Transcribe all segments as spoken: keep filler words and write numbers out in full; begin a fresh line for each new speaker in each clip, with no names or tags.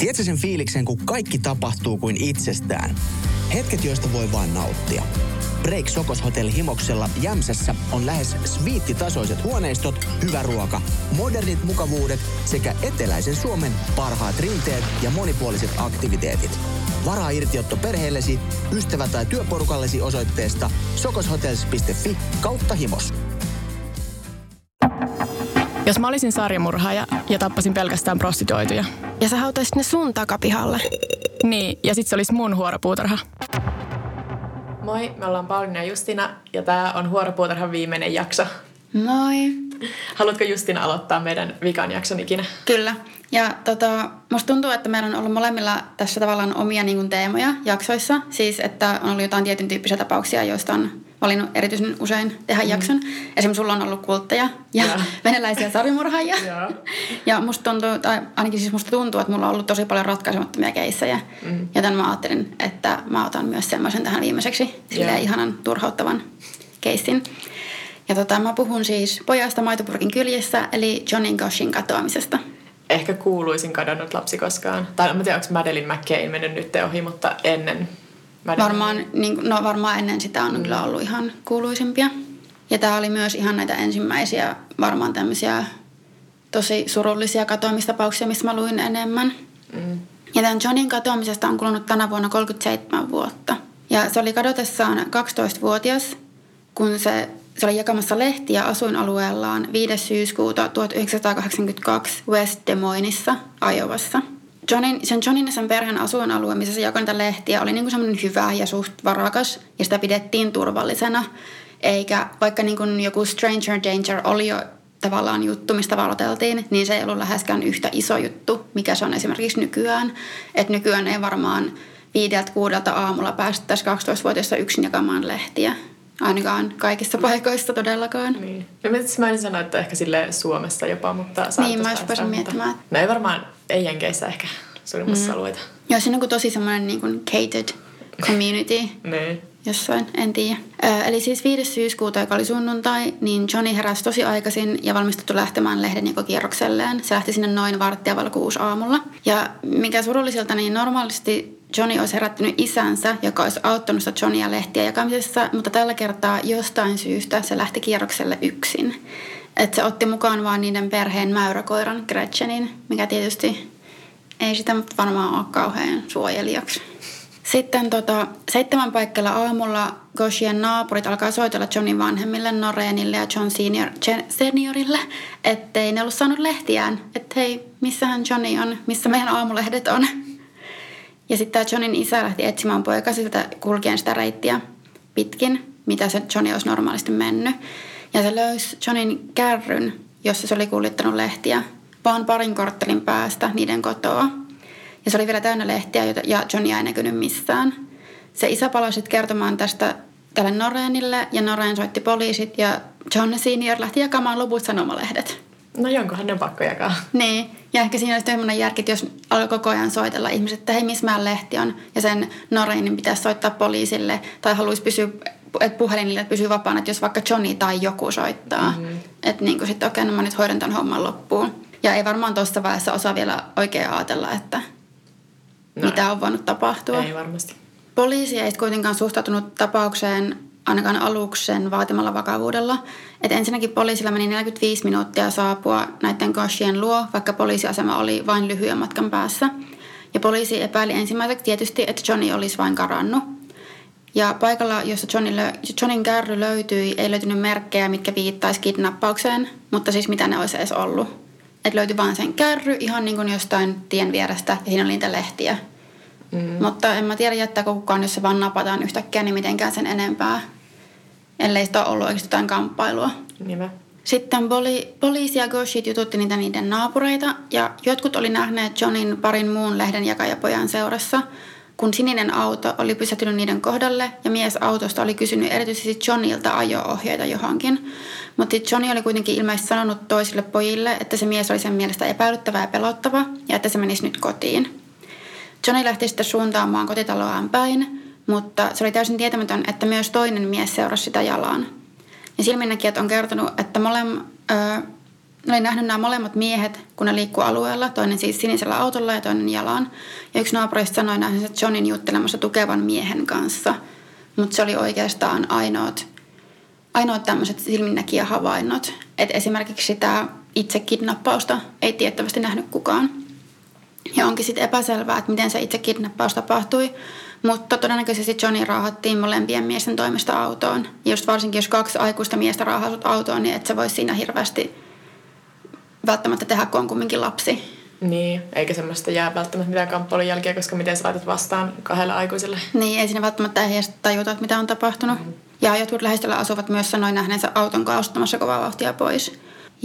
Tiedätkö sen fiiliksen, kun kaikki tapahtuu kuin itsestään? Hetket, joista voi vain nauttia. Break Sokos Hotel Himoksella Jämsässä on lähes sviittitasoiset huoneistot, hyvä ruoka, modernit mukavuudet sekä eteläisen Suomen parhaat rinteet ja monipuoliset aktiviteetit. Varaa irtiotto perheellesi, ystävä- tai työporukallesi osoitteesta sokoshotels piste fi kautta himos.
Jos mä olisin sarjamurhaaja ja tappasin pelkästään prostituoituja.
Ja sä hautaisit ne sun takapihalle.
Niin, ja sit se olisi mun huoropuutarha.
Moi, me ollaan Pauliina ja Justina, ja tää on Huoropuutarhan viimeinen jakso.
Moi.
Haluatko Justina aloittaa meidän vikan jakson ikinä?
Kyllä. Ja tota, musta tuntuu, että meillä on ollut molemmilla tässä tavallaan omia niin kuin teemoja jaksoissa. Siis, että on ollut jotain tietyn tyyppisiä tapauksia, joista on valinnut erityisen usein tehdä mm. jakson. Esimerkiksi sulla on ollut kultteja ja, ja. venäläisiä sarjamurhaajia. Ja. ja musta tuntuu, tai ainakin siis musta tuntuu, että mulla on ollut tosi paljon ratkaisemattomia keissejä. Mm. Joten mä ajattelin, että mä otan myös semmoisen tähän viimeiseksi. Silleen ihanan turhauttavan keissin. Ja tota, mä puhun siis pojasta maitopurkin kyljessä, eli Johnin Goshin katoamisesta.
Ehkä kuuluisin kadonnut lapsi koskaan. Tai en tiedä, onko Madeleine McCain mennyt nyt ohi, mutta ennen Madeleine.
Varmaan, niin, no varmaan ennen sitä on mm. kyllä ollut ihan kuuluisimpia. Ja tää oli myös ihan näitä ensimmäisiä varmaan tämmöisiä tosi surullisia katoamistapauksia, mistä mä luin enemmän. Mm. Ja tämän Johnin katoamisesta on kulunut tänä vuonna kolmekymmentäseitsemän vuotta. Ja se oli kadotessaan kaksitoistavuotias, kun se... Se oli jakamassa lehtiä asuinalueellaan viides syyskuuta tuhatyhdeksänsataakahdeksankymmentäkaksi West Des Moinesissa, Iowassa. Johnin, sen Johnin ja sen perheen asuinalueen, missä se jakoi niitä lehtiä, oli niin kuin semmoinen hyvä ja suht varakas, ja sitä pidettiin turvallisena. Eikä vaikka niin kuin joku Stranger Danger oli jo tavallaan juttu, mistä varoteltiin, niin se ei ollut läheskään yhtä iso juttu, mikä se on esimerkiksi nykyään. Että nykyään ei varmaan viideltä kuudelta aamulla päästäisi kaksitoistavuotiaista yksin jakamaan lehtiä. Ainakaan kaikissa paikoissa todellakaan.
Niin. Ja mä en sano, että ehkä sille Suomessa jopa, mutta...
Niin, mä olisin pääsen miettimään.
No ei varmaan, ei Jenkeissä ehkä suurimmassa mm. alueita.
Joo, siinä on kuin tosi semmoinen niin kuin catered community
niin.
Jossain, en tiedä. Ö, eli siis viides syyskuuta, joka oli sunnuntai, niin Johnny heräsi tosi aikaisin ja valmistautui lähtemään lehdenjakokierrokselleen. Se lähti sinne noin varttia valko kuusi aamulla. Ja mikä surullisilta, niin normaalisti Johnny olisi herättänyt isänsä, joka olisi auttanut sitä Johnia lehtiä jakamisessa, mutta tällä kertaa jostain syystä se lähti kierrokselle yksin. Että se otti mukaan vaan niiden perheen mäyräkoiran Gretchenin, mikä tietysti ei sitä varmaan ole kauhean suojelijaksi. Sitten tota, seitsemän paikkeilla aamulla Goshien naapurit alkaa soitella Johnin vanhemmille, Noreenille ja John senior, seniorille, ettei ne ollut saanut lehtiään. Että hei, missähän Johnny on, missä meidän aamulehdet on. Ja sitten tämä Johnin isä lähti etsimään poikasilta kulkien sitä reittiä pitkin, mitä se Johnny olisi normaalisti mennyt. Ja se löysi Johnin kärryn, jossa se oli kuljettanut lehtiä, vaan parin korttelin päästä niiden kotoa. Ja se oli vielä täynnä lehtiä, ja Johnny ei näkynyt missään. Se isä palasi kertomaan tästä tälle Noreenille, ja Noreen soitti poliisit, ja John senior lähti jakamaan loput sanomalehdet.
No jonkohan ne on pakko jakaa.
Niin, ja ehkä siinä olisi tämmöinen järki, että jos alkoi koko ajan soitella ihmiset, että hei, missä meidän lehti on, ja sen Noreenin pitäisi soittaa poliisille, tai haluaisi pysyä, että puhelinille pysyy vapaana, että jos vaikka Johnny tai joku soittaa, mm-hmm. että niin kuin sitten okei, okay, no mä nyt hoidan tämän homman loppuun. Ja ei varmaan tuossa vaiheessa osaa vielä oikein ajatella, että no mitä on voinut tapahtua.
Ei varmasti.
Poliisi ei kuitenkaan suhtautunut tapaukseen ainakaan aluksi sen vaatimalla vakavuudella. Että ensinnäkin poliisilla meni neljäkymmentäviisi minuuttia saapua näiden Goshien luo, vaikka poliisiasema oli vain lyhyen matkan päässä. Ja poliisi epäili ensimmäiseksi tietysti, että Johnny olisi vain karannut. Ja paikalla, jossa Johnny lö- Johnin kärry löytyi, ei löytynyt merkkejä, mitkä viittaisi kidnappaukseen, mutta siis mitä ne olisi edes ollut. Että löytyi vain sen kärry ihan niin kuin jostain tien vierestä ja siinä oli niitä lehtiä. Mm. Mutta en mä tiedä, jättääkö kukaan, jos se vaan napataan yhtäkkiä, niin mitenkään sen enempää. Ellei sitä ole ollut oikeasti jotain kamppailua.
Niinpä.
Sitten poli- poliisi ja Goshit jututti niitä niiden naapureita. Ja jotkut oli nähneet Johnin parin muun lehdenjakajapojan seurassa, kun sininen auto oli pysähtynyt niiden kohdalle ja mies autosta oli kysynyt erityisesti Johnilta ajo-ohjeita johonkin. Mutta Johnny oli kuitenkin ilmeisesti sanonut toisille pojille, että se mies oli sen mielestä epäilyttävä ja pelottava ja että se menisi nyt kotiin. Johnny lähti sitten suuntaamaan kotitaloaan päin, mutta se oli täysin tietämätön, että myös toinen mies seurasi sitä jalaan. Ja silminnäkijät on kertonut, että molem, ö, Ne oli nähnyt nämä molemmat miehet, kun ne liikkuu alueella, toinen siis sinisellä autolla ja toinen jalan. Ja yksi naapureista sanoi nähneensä Johnin juttelemassa tukevan miehen kanssa. Mutta se oli oikeastaan ainoat, ainoat tämmöiset silminnäkijähavainnot. Että esimerkiksi sitä itse kidnappausta ei tiettävästi nähnyt kukaan. Ja onkin sitten epäselvää, että miten se itse kidnappaus tapahtui. Mutta todennäköisesti Johnny raahattiin molempien miesten toimesta autoon. Ja just varsinkin, jos kaksi aikuista miestä raahaasut autoon, niin et sä vois siinä hirveästi välttämättä tehdä, kun on kumminkin lapsi.
Niin, eikä semmoista jää välttämättä mitään kamppailun jälkeä, koska miten sä laitat vastaan kahdelle aikuiselle.
Niin, ei siinä välttämättä edes tajuta, että mitä on tapahtunut. Mm-hmm. Ja jotkut lähistöllä asuvat myös sanoi nähneensä auton kaasuttamassa kovaa vauhtia pois.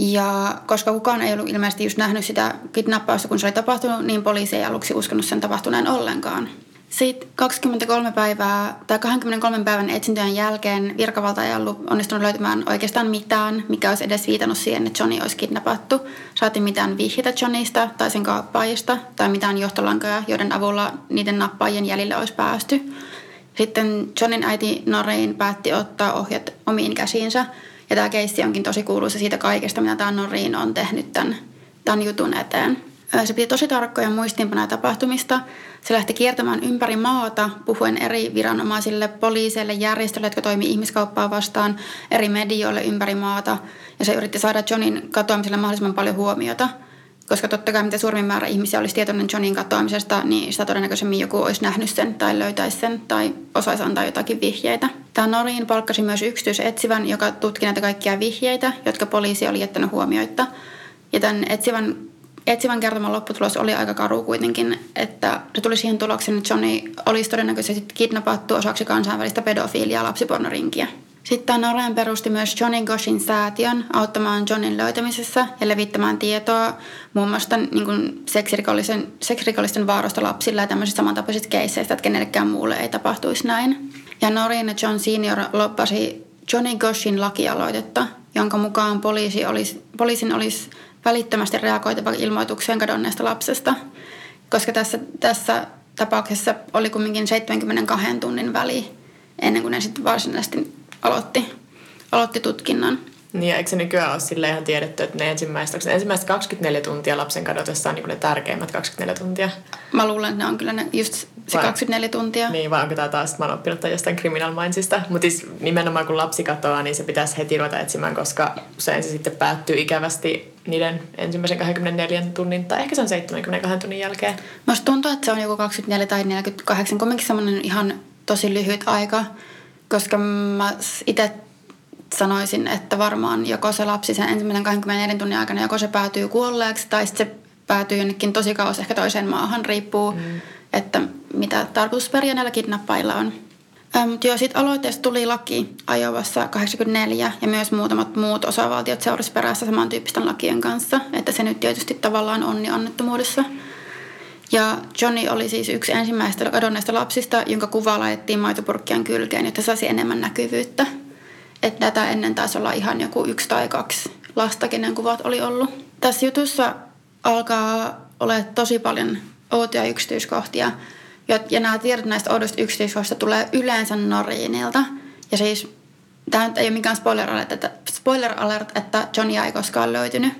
Ja koska kukaan ei ollut ilmeisesti just nähnyt sitä kidnappausta, kun se oli tapahtunut, niin poliisi ei aluksi uskonut sen tapahtuneen ollenkaan. Sitten kaksikymmentäkolme päivää tai kaksikymmentäkolme päivän etsintöjen jälkeen virkavalta ei ollut onnistunut löytämään oikeastaan mitään, mikä olisi edes viitannut siihen, että Johnny olisi kidnappattu. Saatiin mitään vihjeitä Johnnysta tai sen kaappaajista tai mitään johtolankoja, joiden avulla niiden nappaajien jäljille olisi päästy. Sitten Johnin äiti Noreen päätti ottaa ohjat omiin käsiinsä. Ja tämä keissi onkin tosi kuuluisa siitä kaikesta, mitä tämä Noreen on tehnyt tämän, tämän jutun eteen. Se piti tosi tarkkoja muistiinpanoja tapahtumista. Se lähti kiertämään ympäri maata, puhuen eri viranomaisille, poliiseille, järjestöille, jotka toimii ihmiskauppaa vastaan, eri medioille ympäri maata. Ja se yritti saada Johnin katoamiselle mahdollisimman paljon huomiota. Koska totta kai mitä suurin määrä ihmisiä olisi tietoinen Johnin katoamisesta, niin sitä todennäköisemmin joku olisi nähnyt sen tai löytäisi sen tai osaisi antaa jotakin vihjeitä. Tämä Noreen palkkasi myös yksityisetsivän, joka tutki näitä kaikkia vihjeitä, jotka poliisi oli jättänyt huomioitta. Ja tämän etsivän Etsivän kertoman lopputulos oli aika karu kuitenkin, että se tuli siihen tulokseen, että Johnny olisi todennäköisesti kidnappattu osaksi kansainvälistä pedofiiliaa lapsipornorinkiä. Sitten Noreen perusti myös Johnny Goshin säätiön auttamaan Johnin löytämisessä ja levittämään tietoa muun muassa niin kuin seksirikollisten, seksirikollisten vaaroista lapsilla ja tämmöisistä samantapaisista keisseistä, että kenellekään muulle ei tapahtuisi näin. Ja Noreen ja John senior loppasi Johnny Goshin lakialoitetta, jonka mukaan poliisi olisi, poliisin olisi välittömästi reagoitava ilmoitukseen kadonneesta lapsesta, koska tässä, tässä tapauksessa oli kumminkin seitsemänkymmentäkaksi tunnin väli ennen kuin ne sitten varsinaisesti aloitti, aloitti tutkinnan.
Niin, eikö se nykyään ole silleen ihan tiedetty, että ne ensimmäiset, ensimmäiset kaksikymmentäneljä tuntia lapsen kadotessa on niin kuin ne tärkeimmät kaksikymmentäneljä tuntia?
Mä luulen, että ne on kyllä ne just se vai, kaksikymmentäneljä tuntia.
Niin, vai onko tämä taas, että mä oon oppinut tämän jostain Criminal Mindsista. Mutta siis nimenomaan kun lapsi katoaa, niin se pitäisi heti ruveta etsimään, koska usein se sitten päättyy ikävästi niiden ensimmäisen kaksikymmentäneljä tunnin, tai ehkä se on seitsemänkymmentäkaksi tunnin jälkeen.
Musta tuntuu, että se on joku kaksikymmentäneljä tai neljäkymmentäkahdeksan, kumminkin semmoinen ihan tosi lyhyt aika, koska mä itse sanoisin, että varmaan joko se lapsi sen ensimmäisen kaksikymmentäneljä tunnin aikana, joko se päätyy kuolleeksi tai sitten se päätyy jonnekin tosi kauas ehkä toiseen maahan, riippuu, mm. että mitä tarkoitusperiä näillä kidnappailla on. Mutta joo, sitten aloitteesta tuli laki Iowassa kahdeksankymmentäneljä ja myös muutamat muut osavaltiot seurasi perässä samantyyppisten lakien kanssa, että se nyt tietysti tavallaan onni onnettomuudessa. Ja Johnny oli siis yksi ensimmäistä kadonneista lapsista, jonka kuva laitettiin maitopurkkien kylkeen, jotta saisi enemmän näkyvyyttä. Että tätä ennen taisi olla ihan joku yksi tai kaksi lasta, kenen kuvat oli ollut. Tässä jutussa alkaa olla tosi paljon outoja yksityiskohtia. Ja nämä tiedot näistä oudoista yksityiskohdista tulee yleensä Noreenilta. Ja siis tämä nyt ei ole mikään spoiler alert, että, spoiler alert, että Johnia ei koskaan löytynyt.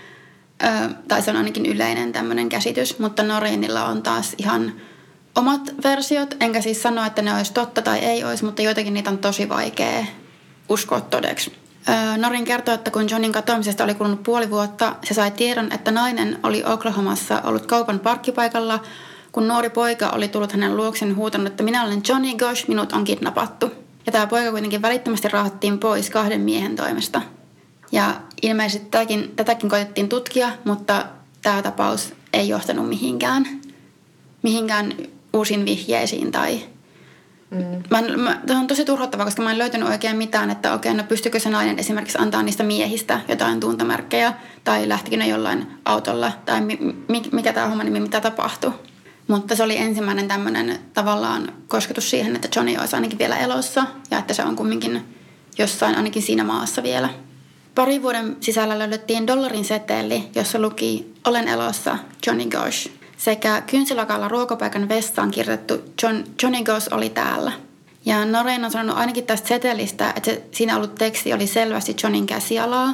Ö, tai se on ainakin yleinen tämmöinen käsitys. Mutta Noreenilla on taas ihan omat versiot. Enkä siis sano, että ne olisi totta tai ei olisi, mutta jotenkin niitä on tosi vaikea uskoa todeksi. Noreen kertoo, että kun Johnin katoamisesta oli kulunut puoli vuotta, se sai tiedon, että nainen oli Oklahomassa ollut kaupan parkkipaikalla, kun nuori poika oli tullut hänen luokseen huutanut, että minä olen Johnny Gosch, minut on kidnappattu. Ja tämä poika kuitenkin välittömästi raahattiin pois kahden miehen toimesta. Ja ilmeisesti tätäkin, tätäkin koitettiin tutkia, mutta tämä tapaus ei johtanut mihinkään, mihinkään uusiin vihjeisiin tai Mm. Mä, mä, tämä on tosi turhauttavaa, koska mä en löytänyt oikein mitään, että okei, no pystykö se nainen esimerkiksi antaa niistä miehistä jotain tuntomerkkejä, tai lähtikö ne jollain autolla, tai mi, mi, mikä tämä homma nimi, mitä tapahtui. Mutta se oli ensimmäinen tämmöinen tavallaan kosketus siihen, että Johnny olisi ainakin vielä elossa, ja että se on kumminkin jossain ainakin siinä maassa vielä. Pari vuoden sisällä löydettiin dollarin seteli, jossa luki "Olen elossa, Johnny Gosch", sekä kynsilakalla ruokapaikan vessaan kirjoitettu John, Johnny Gosch oli täällä. Ja Noreen on sanonut ainakin tästä setelistä, että se, siinä ollut teksti oli selvästi Johnin käsialaa.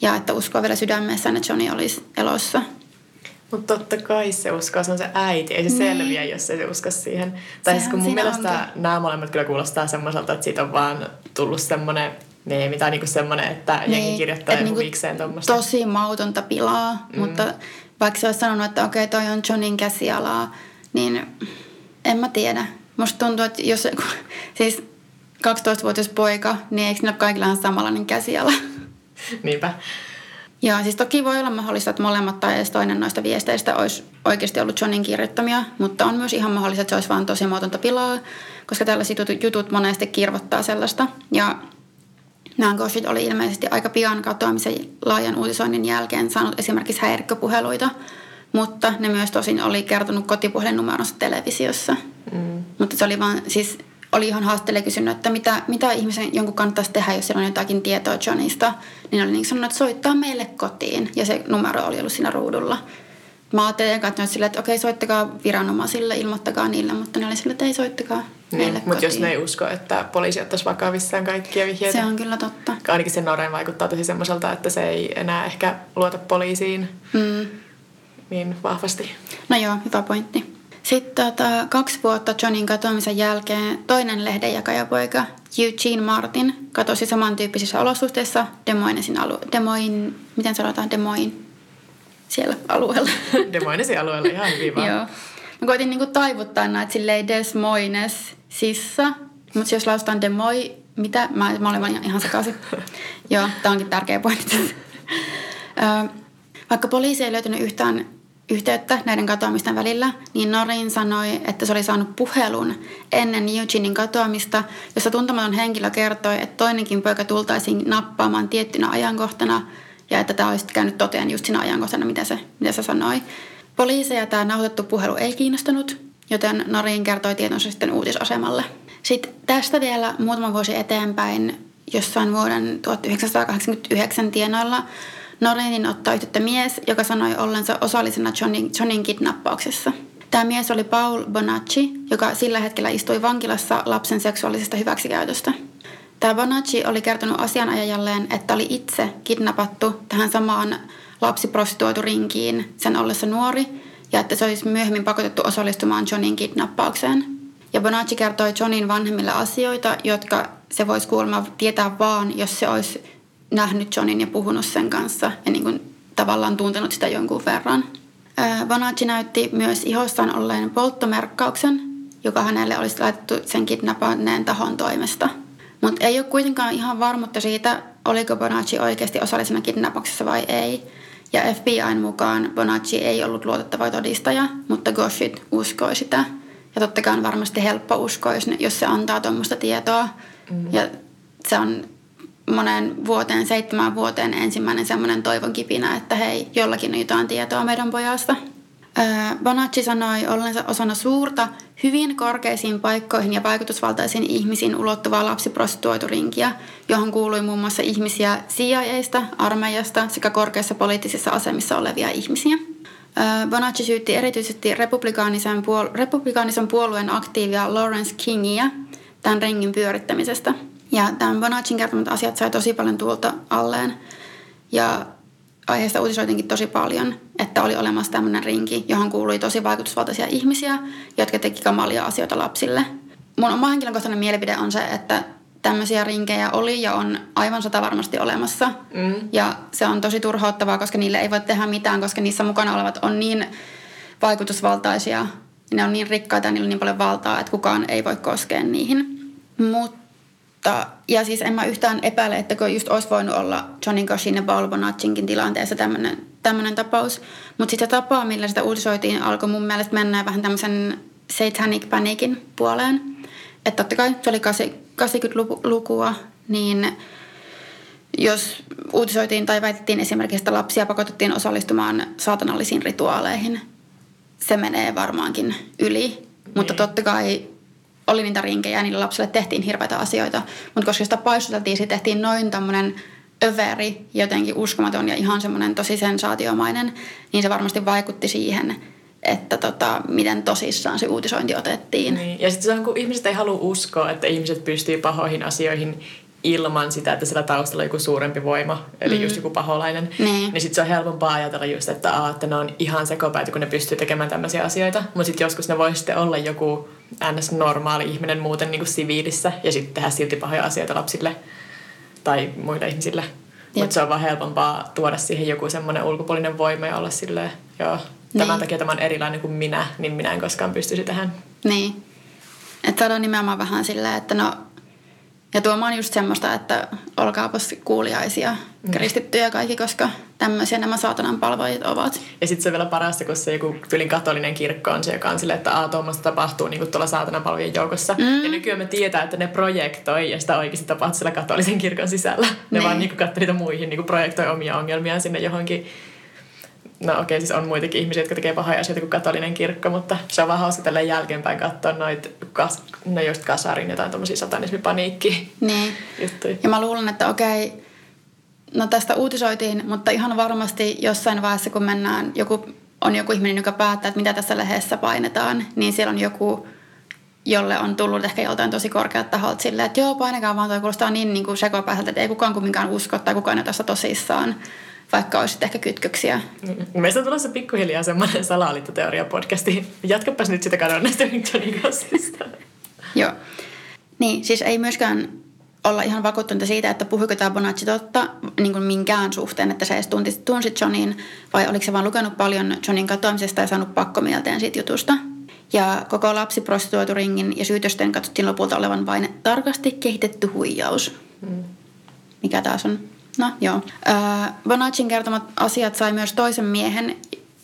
ja että uskoo vielä sydämessään, että Johnny olisi elossa.
Mutta totta kai se uskoo, se on se äiti. Ei se niin selviä, jos ei se usko siihen. Tai siis kun mun mielestä onkin nämä molemmat kyllä kuulostaa semmoiselta, että siitä on vaan tullut semmoinen meemi tai niinku semmoinen, että niin, jengi kirjoittaa joku niinku viikseen tuommoista.
Tosi mautonta pilaa, mm. mutta vaikka se olisi sanonut, että okei, toi on Johnin käsialaa, niin en mä tiedä. Musta tuntuu, että jos siis kaksitoistavuotias poika, niin eikö niillä kaikilla ole samanlainen käsiala?
Niinpä.
Ja siis toki voi olla mahdollista, että molemmat tai edes toinen noista viesteistä olisi oikeasti ollut Johnin kirjoittamia, mutta on myös ihan mahdollista, että se olisi vaan tosi muotonta pilaa, koska tällaiset jutut, jutut monesti kirvoittaa sellaista. Ja nämä ghostit oli ilmeisesti aika pian katoamisen laajan uutisoinnin jälkeen saanut esimerkiksi häirikköpuheluita, mutta ne myös tosin oli kertonut kotipuhelinnumeronsa televisiossa. Mm. Mutta se oli vaan, siis oli ihan haasteellinen kysynyt, että mitä, mitä ihmisen jonkun kannattaisi tehdä, jos siellä on jotakin tietoa Johnnysta. Niin oli niin sanonut, että soittaa meille kotiin. Ja se numero oli ollut siinä ruudulla. Mä ajattelin katsonut silleen, että okei, soittakaa viranomaisille, ilmoittakaa niille. Mutta ne oli silleen, että ei soittakaa niin, meille kotiin.
Mutta jos ne ei usko, että poliisi ottaisi vakavissaan kaikkia vihjeitä.
Se on kyllä totta.
Ainakin se Noreen vaikuttaa tosi semmoiselta, että se ei enää ehkä luota poliisiin mm. niin vahvasti.
No joo, hyvä pointti. Sitten tota, kaksi vuotta Johnin katoamisen jälkeen toinen lehdenjakajapoika Eugene Martin katosi samantyyppisissä olosuhteissa Des Moinesin alue- Des Moines, miten sanotaan Des Moines siellä alueella.
Des Moinesin alueella, ihan hyvin vaan.
Joo. Mä koitin niinku taivuttaa näitä silleen Des Moines sissa, mutta jos lausutaan Des Moines, mitä? Mä, mä olin ihan sekaisin. Joo, tää onkin tärkeä pointti. Vaikka poliisi ei löytynyt yhtään yhteyttä näiden katoamisten välillä, niin Noreen sanoi, että se oli saanut puhelun ennen Eugenein katoamista, jossa tuntematon henkilö kertoi, että toinenkin poika tultaisiin nappaamaan tiettynä ajankohtana ja että tämä olisi käynyt toteen just siinä ajankohtana, mitä se, mitä se sanoi. Poliiseja tämä nauhoitettu puhelu ei kiinnostanut, joten Noreen kertoi tietonsa sitten uutisasemalle. Sitten tästä vielä muutama vuosi eteenpäin, jossain vuoden tuhatyhdeksänsataakahdeksankymmentäyhdeksän tienoilla, Noreenin ottaa yhteyttä mies, joka sanoi ollensa osallisena Johnin, Johnin kidnappauksessa. Tämä mies oli Paul Bonacci, joka sillä hetkellä istui vankilassa lapsen seksuaalisesta hyväksikäytöstä. Tämä Bonacci oli kertonut asianajajalleen, että oli itse kidnappattu tähän samaan lapsiprostituoiturinkiin sen ollessa nuori, ja että se olisi myöhemmin pakotettu osallistumaan Johnin kidnappaukseen. Ja Bonacci kertoi Johnin vanhemmille asioita, jotka se voisi kuulemma tietää vaan, jos se olisi nähnyt Johnin ja puhunut sen kanssa ja niin kuin tavallaan tuntenut sitä jonkun verran. Bonacci näytti myös ihossaan olleen polttomerkkauksen, joka hänelle olisi laitettu sen kidnappanneen tahon toimesta. Mutta ei ole kuitenkaan ihan varmuutta siitä, oliko Bonacci oikeasti osallisena kidnappauksessa vai ei. Ja F B I:n mukaan Bonacci ei ollut luotettava todistaja, mutta ghostit uskoi sitä. Ja totta kai on varmasti helppo uskoa, jos se antaa tuommoista tietoa. Mm. Ja se on monen vuoteen, seitsemän vuoteen ensimmäinen semmoinen toivon kipinä, että hei, jollakin on jotain tietoa meidän pojasta. Bonacci sanoi ollensa osana suurta, hyvin korkeisiin paikkoihin ja vaikutusvaltaisiin ihmisiin ulottuvaa lapsiprostituoiturinkiä, johon kuului muun muassa ihmisiä C I A:sta, armeijasta sekä korkeissa poliittisissa asemissa olevia ihmisiä. Bonacci syytti erityisesti republikaanisen, puol- republikaanisen puolueen aktiivia Lawrence Kingia tämän ringin pyörittämisestä. Ja tämän Bonaccin kertomat asiat sai tosi paljon tuulta alleen. Ja aiheesta uutisoitinkin tosi paljon, että oli olemassa tämmöinen rinki, johon kuului tosi vaikutusvaltaisia ihmisiä, jotka teki kamalia asioita lapsille. Mun oma henkilökohtainen mielipide on se, että tämmöisiä rinkejä oli ja on aivan satavarmasti olemassa. Mm. Ja se on tosi turhauttavaa, koska niille ei voi tehdä mitään, koska niissä mukana olevat on niin vaikutusvaltaisia. Ne on niin rikkaita ja niillä on niin paljon valtaa, että kukaan ei voi koskea niihin. Mutta ja siis en mä yhtään epäile, että kun just olisi voinut olla Johnny Goshin ja Paul Bonaccinkin tilanteessa tämmöinen, tämmöinen tapaus. Mutta sitten se tapa, millä sitä uutisoitiin, alkoi mun mielestä mennä vähän tämmöisen satanic panicin puoleen. Että totta kai se oli kahdeksankymmentälukua, niin jos uutisoitiin tai väitettiin esimerkiksi, että lapsia pakotettiin osallistumaan saatanallisiin rituaaleihin, se menee varmaankin yli. Niin. Mutta totta kai oli niitä rinkejä ja niille lapsille tehtiin hirveitä asioita. Mutta koska sitä paisuteltiin, siitä tehtiin noin tämmöinen överi, jotenkin uskomaton ja ihan semmoinen tosi sensaatiomainen, niin se varmasti vaikutti siihen, että tota, miten tosissaan se uutisointi otettiin.
Niin. Ja sitten se on, kun ihmiset ei halua uskoa, että ihmiset pystyy pahoihin asioihin ilman sitä, että sillä taustalla on joku suurempi voima, eli mm. just joku paholainen.
Niin,
niin sitten se on helpompaa ajatella just, että, aa, että ne on ihan sekopäitä, kun ne pystyy tekemään tämmöisiä asioita. Mutta sitten joskus ne voi sitten olla joku ns. Normaali ihminen muuten niin kuin siviilissä ja sitten tehdä silti pahoja asioita lapsille tai muille ihmisille. Mutta se on vaan helpompaa tuoda siihen joku semmoinen ulkopuolinen voima ja olla silleen, joo, tämän niin. takia tämä on erilainen kuin minä, niin minä en koskaan pystyisi tähän.
Niin. Että saadaan nimenomaan vähän silleen, että no, ja tuomaan just semmoista, että olkaapas kuuliaisia, mm. kristittyjä kaikki, koska tämmöisiä nämä saatanan palvojat ovat.
Ja sitten se on vielä parasta, kun se joku tyylin katolinen kirkko on se, joka on silleen, että aah, tuommoista tapahtuu niin kuin tuolla saatanan palvojien joukossa. Mm. Ja nykyään me tietää, että ne projektoi ja sitä oikeasti tapahtuu siellä katolisen kirkon sisällä. Ne niin. vaan niin kuin katsoi niitä muihin, niin kuin projektoi omia ongelmiaan sinne johonkin. No okei, okay, siis on muitakin ihmisiä, jotka tekee pahoja asioita kuin katolinen kirkko, mutta se on vaan hauska tälleen jälkeenpäin katsoa noita, kas, no just kasarin jotain tommosia satanismipaniikki
niin.
juttuja.
Ja mä luulen, että okei, no tästä uutisoitiin, mutta ihan varmasti jossain vaiheessa, kun mennään, joku, on joku ihminen, joka päättää, että mitä tässä lehdessä painetaan, niin siellä on joku, jolle on tullut ehkä joltain tosi korkeat taholta silleen, että joo, painakaa vaan, toi kuulostaa niin, niin kuin sekopäiseltä, että ei kukaan kumminkaan usko tai kukaan ei tässä tosissaan. Vaikka olisi ehkä kytköksiä.
Meistä on tulossa pikkuhiljaa semmoinen salaliittoteoria-podcasti. Jatkapas nyt sitä kadonneesta Johnny Gossista.
Joo. Niin, siis ei myöskään olla ihan vakuuttunut siitä, että puhuiko tämä Bonacci totta niin kuin minkään suhteen, että se edes tunsi, tunsi Johnin, vai oliko se vaan lukenut paljon Johnin katoamisesta ja saanut pakkomielteen siitä jutusta. Ja koko lapsiprostituoituringin ja syytösten katsottiin lopulta olevan vain tarkasti kehitetty huijaus. Hmm. Mikä taas on? No joo. Äh, Bonaccin kertomat asiat sai myös toisen miehen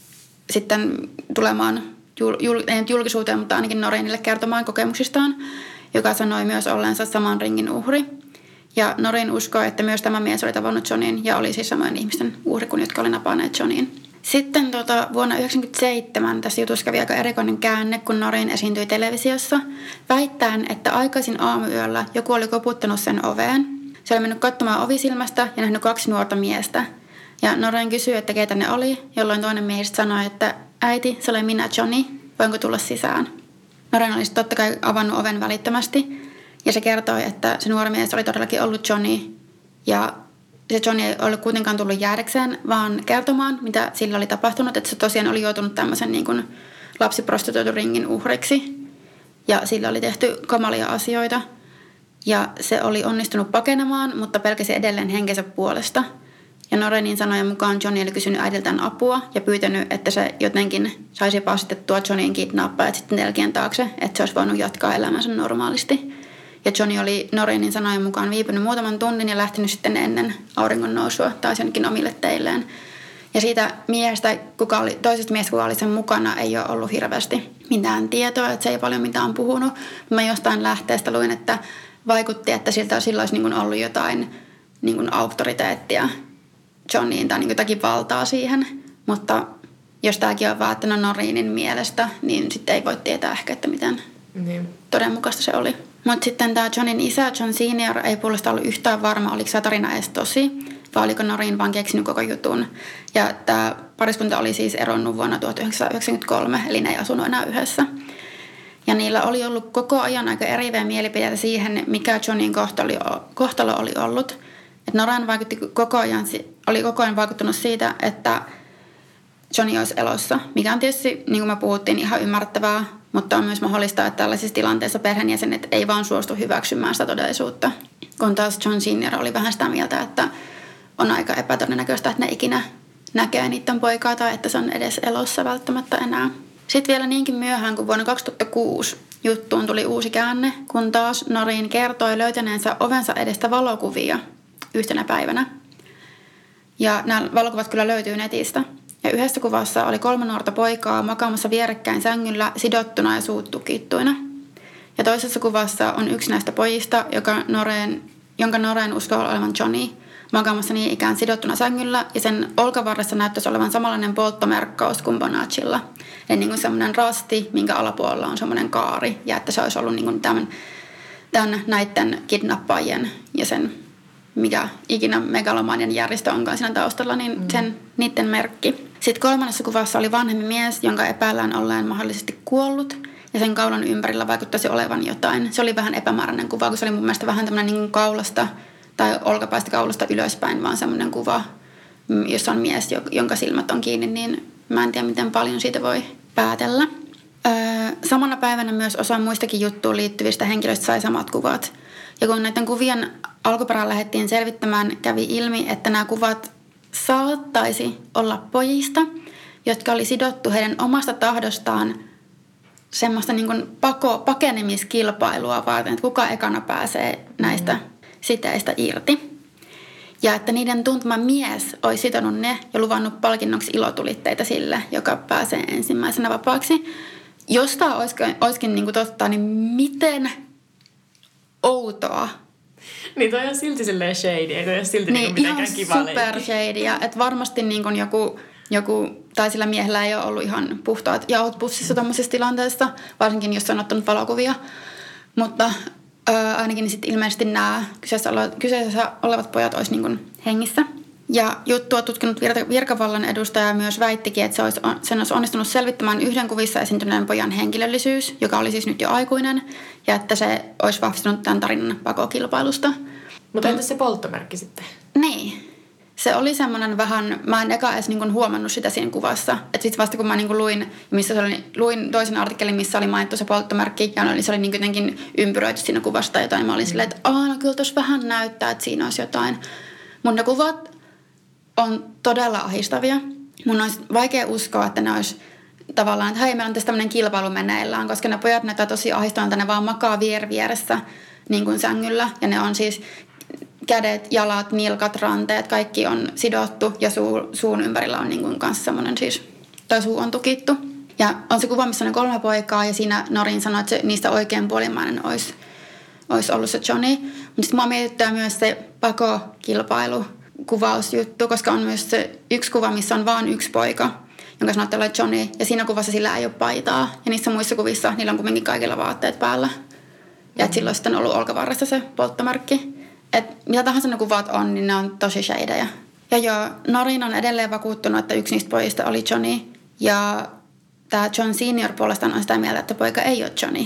sitten tulemaan jul, jul, ei nyt julkisuuteen, mutta ainakin Norinille kertomaan kokemuksistaan, joka sanoi myös ollensa saman ringin uhri. Ja Norin uskoi, että myös tämä mies oli tavannut Johnin ja oli siis samojen ihmisten uhri kuin jotka oli napanneet Johnin. Sitten tota, vuonna yhdeksänkymmentäseitsemän tässä jutussa kävi aika erikoinen käänne, kun Norin esiintyi televisiossa, väittäen, että aikaisin aamuyöllä joku oli koputtanut sen oveen. Se oli mennyt katsomaan ovisilmästä ja nähnyt kaksi nuorta miestä. Ja Norin kysyi, että keitä ne oli, jolloin toinen miehistä sanoi, että äiti, se olen minä, Johnny, voinko tulla sisään? Norin olisi totta kai avannut oven välittömästi ja se kertoi, että se nuori mies oli todellakin ollut Johnny. Ja se Johnny ei ollut kuitenkaan tullut jäädäkseen, vaan kertomaan, mitä sillä oli tapahtunut, että se tosiaan oli joutunut tämmöisen niin kuin lapsiprostituoituringin uhriksi. Ja sillä oli tehty kamalia asioita. Ja se oli onnistunut pakenemaan, mutta pelkäsi edelleen henkensä puolesta. Ja Norenin sanojen mukaan Johnny oli kysynyt äidiltään apua ja pyytänyt, että se jotenkin saisi passitettua Johnnyin kidnappajat sitten telkien taakse, että se olisi voinut jatkaa elämänsä normaalisti. Ja Johnny oli Norenin sanojen mukaan viipynyt muutaman tunnin ja lähtenyt sitten ennen auringon nousua taas jonnekin omille teilleen. Ja siitä miehestä, kuka oli, toisesta miehestä, kuka oli sen mukana, ei ole ollut hirveästi mitään tietoa, että se ei paljon mitään puhunut. Mä jostain lähteestä luin, että vaikutti, että siltä sillä olisi niin kuin ollut jotain niin kuin auktoriteettia Johnnyin tai niin jotakin valtaa siihen. Mutta jos tämäkin on vaan, että no Norinin mielestä, niin sitten ei voi tietää ehkä, että miten niin todenmukaista se oli. Mutta sitten tämä Johnin isä, John senior, ei puolesta ollut yhtään varma, oliko se tarina edes tosi, vai oliko Norin vaan keksinyt koko jutun. Ja tämä pariskunta oli siis eronnut vuonna tuhatyhdeksänsataayhdeksänkymmentäkolme, eli ne ei asunut enää yhdessä. Ja niillä oli ollut koko ajan aika eriviä mielipiteitä siihen, mikä Johnin kohtalo oli ollut. Että Noran vaikutti koko ajan, oli koko ajan vaikuttunut siitä, että Johnny olisi elossa, mikä on tietysti, niin kuin me puhuttiin, ihan ymmärrettävää, mutta on myös mahdollista, että tällaisissa tilanteissa perheenjäsenet ei vaan suostu hyväksymään sitä todellisuutta. Kun taas John senior oli vähän sitä mieltä, että on aika epätodennäköistä, että ne ikinä näkee niiden poikaa tai että se on edes elossa välttämättä enää. Sitten vielä niinkin myöhään kuin vuonna kaksituhattakuusi juttuun tuli uusi käänne, kun taas Norin kertoi löytäneensä ovensa edestä valokuvia yhtenä päivänä. Ja nämä valokuvat kyllä löytyy netistä. Ja yhdessä kuvassa oli kolme nuorta poikaa makaamassa vierekkäin sängyllä sidottuna ja suut tukittuina. Ja toisessa kuvassa on yksi näistä pojista, joka Noren, jonka Noren uskoo olevan Johnny, makaamassa niin ikään sidottuna sängyllä, ja sen olkavarressa näyttäisi olevan samanlainen polttomerkkaus kuin Bonaccilla. Eli niin kuin semmoinen rasti, minkä alapuolella on semmoinen kaari, ja että se olisi ollut niin kuin tämän, tämän näiden kidnappajien ja sen, mikä ikinä megalomaanian järjestö onkaan siinä taustalla, niin sen, niiden merkki. Sitten kolmannessa kuvassa oli vanhempi mies, jonka epäillään olleen mahdollisesti kuollut, ja sen kaulan ympärillä vaikuttaisi olevan jotain. Se oli vähän epämääräinen kuva, kun se oli mun mielestä vähän tämmöinen niin kuin kaulasta tai olkapäästä kaulusta ylöspäin, vaan semmoinen kuva, jossa on mies, jonka silmät on kiinni, niin mä en tiedä, miten paljon siitä voi päätellä. Öö, samana päivänä myös osa muistakin juttuun liittyvistä henkilöistä sai samat kuvat. Ja kun näiden kuvien alkuperään lähdettiin selvittämään, kävi ilmi, että nämä kuvat saattaisi olla pojista, jotka oli sidottu heidän omasta tahdostaan semmoista niin kuin pako, pakenemiskilpailua varten, että kuka ekana pääsee näistä mm. siteistä irti. Ja että niiden tuntema mies olisi sitonut ne ja luvannut palkinnoksi ilotulitteita sille, joka pääsee ensimmäisenä vapaaksi. Jos tämä olisikin, olisikin niin kuin totta, niin miten outoa.
Niin toi on silti silleen shady, ei toi ole silti niin, niin mitenkään kiva leikki.
Ihan super shady. Että varmasti niin kuin joku, joku, tai sillä miehellä ei ole ollut ihan puhtaat jaot pussissa tommosessa tilanteessa, varsinkin jos on ottanut valokuvia. Mutta ö, ainakin sitten ilmeisesti nämä kyseessä olevat, kyseessä olevat pojat olisi niin kuin hengissä. Ja juttua tutkinut virka, virkavallan edustaja myös väittikin, että se olisi, sen olisi onnistunut selvittämään yhden kuvissa esiintyneen pojan henkilöllisyys, joka oli siis nyt jo aikuinen, ja että se olisi vahvistunut tämän tarinan pakokilpailusta.
Mutta entäs se polttomerkki sitten?
Niin. Se oli semmoinen vähän, mä en eka edes niin huomannut sitä siinä kuvassa. Että sitten vasta kun mä niin luin, missä se oli, luin toisen artikkelin, missä oli mainittu se polttomerkki, ja oli, se oli niin jotenkin ympyröity siinä kuvasta jotain. Mä olin mm. silleen, että aah, no kyllä tuossa vähän näyttää, että siinä olisi jotain. Mun ne kuvat on todella ahistavia. Mun olisi vaikea uskoa, että ne olisi tavallaan, että hei, meillä on tässä tämmöinen kilpailu meneillään, koska ne pojat näyttää tosi ahistavalta, ne vaan makaa vier vieressä niin kuin sängyllä. Ja ne on siis kädet, jalat, nilkat, ranteet, kaikki on sidottu ja suu, suun ympärillä on niin kuin kanssa semmoinen siis, tai suu on tukittu. Ja on se kuva, missä on kolme poikaa ja siinä Norin sanoi, että se, niistä oikein puolimainen olisi, olisi ollut se Johnny. Mutta sitten mua mietittää myös se pakokilpailu kuvausjuttu, koska on myös se yksi kuva, missä on vain yksi poika, jonka sanoo, että Johnny, ja siinä kuvassa sillä ei ole paitaa. Ja niissä muissa kuvissa niillä on kuitenkin kaikilla vaatteet päällä. Ja mm-hmm. että sillä on sitten ollut olkavarressa se polttomerkki. Että mitä tahansa ne kuvat on, niin ne on tosi shadeja. Ja joo, Norin on edelleen vakuuttunut, että yksi niistä pojista oli Johnny. Ja tämä John Senior puolestaan on sitä mieltä, että poika ei ole Johnny.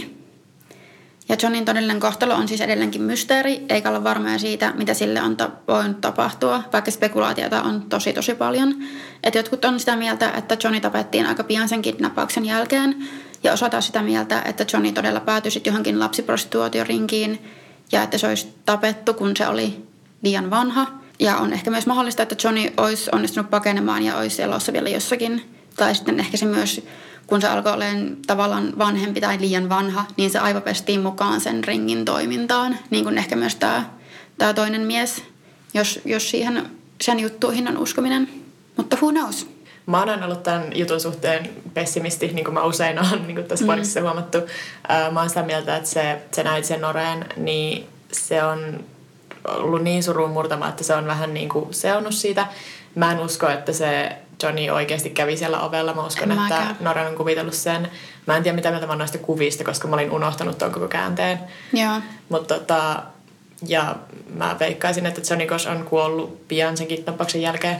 Ja Johnin todellinen kohtalo on siis edelleenkin mysteeri, eikä ole varmoja siitä, mitä sille on ta- voinut tapahtua, vaikka spekulaatiota on tosi tosi paljon. Et jotkut on sitä mieltä, että Johnny tapettiin aika pian sen kidnappauksen jälkeen, ja osa taas sitä mieltä, että Johnny todella päätyi sitten johonkin lapsiprostituutiorinkiin, ja että se olisi tapettu, kun se oli liian vanha. Ja on ehkä myös mahdollista, että Johnny olisi onnistunut pakenemaan ja olisi elossa vielä jossakin. Tai sitten ehkä se myös, kun se alkoi olemaan tavallaan vanhempi tai liian vanha, niin se aivopestiin mukaan sen ringin toimintaan. Niin kuin ehkä myös tämä, tämä toinen mies, jos, jos siihen sen juttuihin on uskominen. Mutta who knows?
Mä oon ollut tämän jutun suhteen pessimisti, niin kuin mä usein olen, niin kuin tässä podcastissa mm. huomattu. Mä oon sitä mieltä, että se, se näit sen Noreen, niin se on ollut niin surun murtama, että se on vähän niin kuin seonnut siitä. Mä en usko, että se Johnny oikeasti kävi siellä ovella. Mä uskon, en että mäkään. Noren on kuvitellut sen. Mä en tiedä, mitä mieltä mä oon noista kuvista, koska mä olin unohtanut tuon koko käänteen.
Joo.
Mutta tota, ja mä veikkaisin, että Johnny Gosch on kuollut pian sen kidnappauksen jälkeen.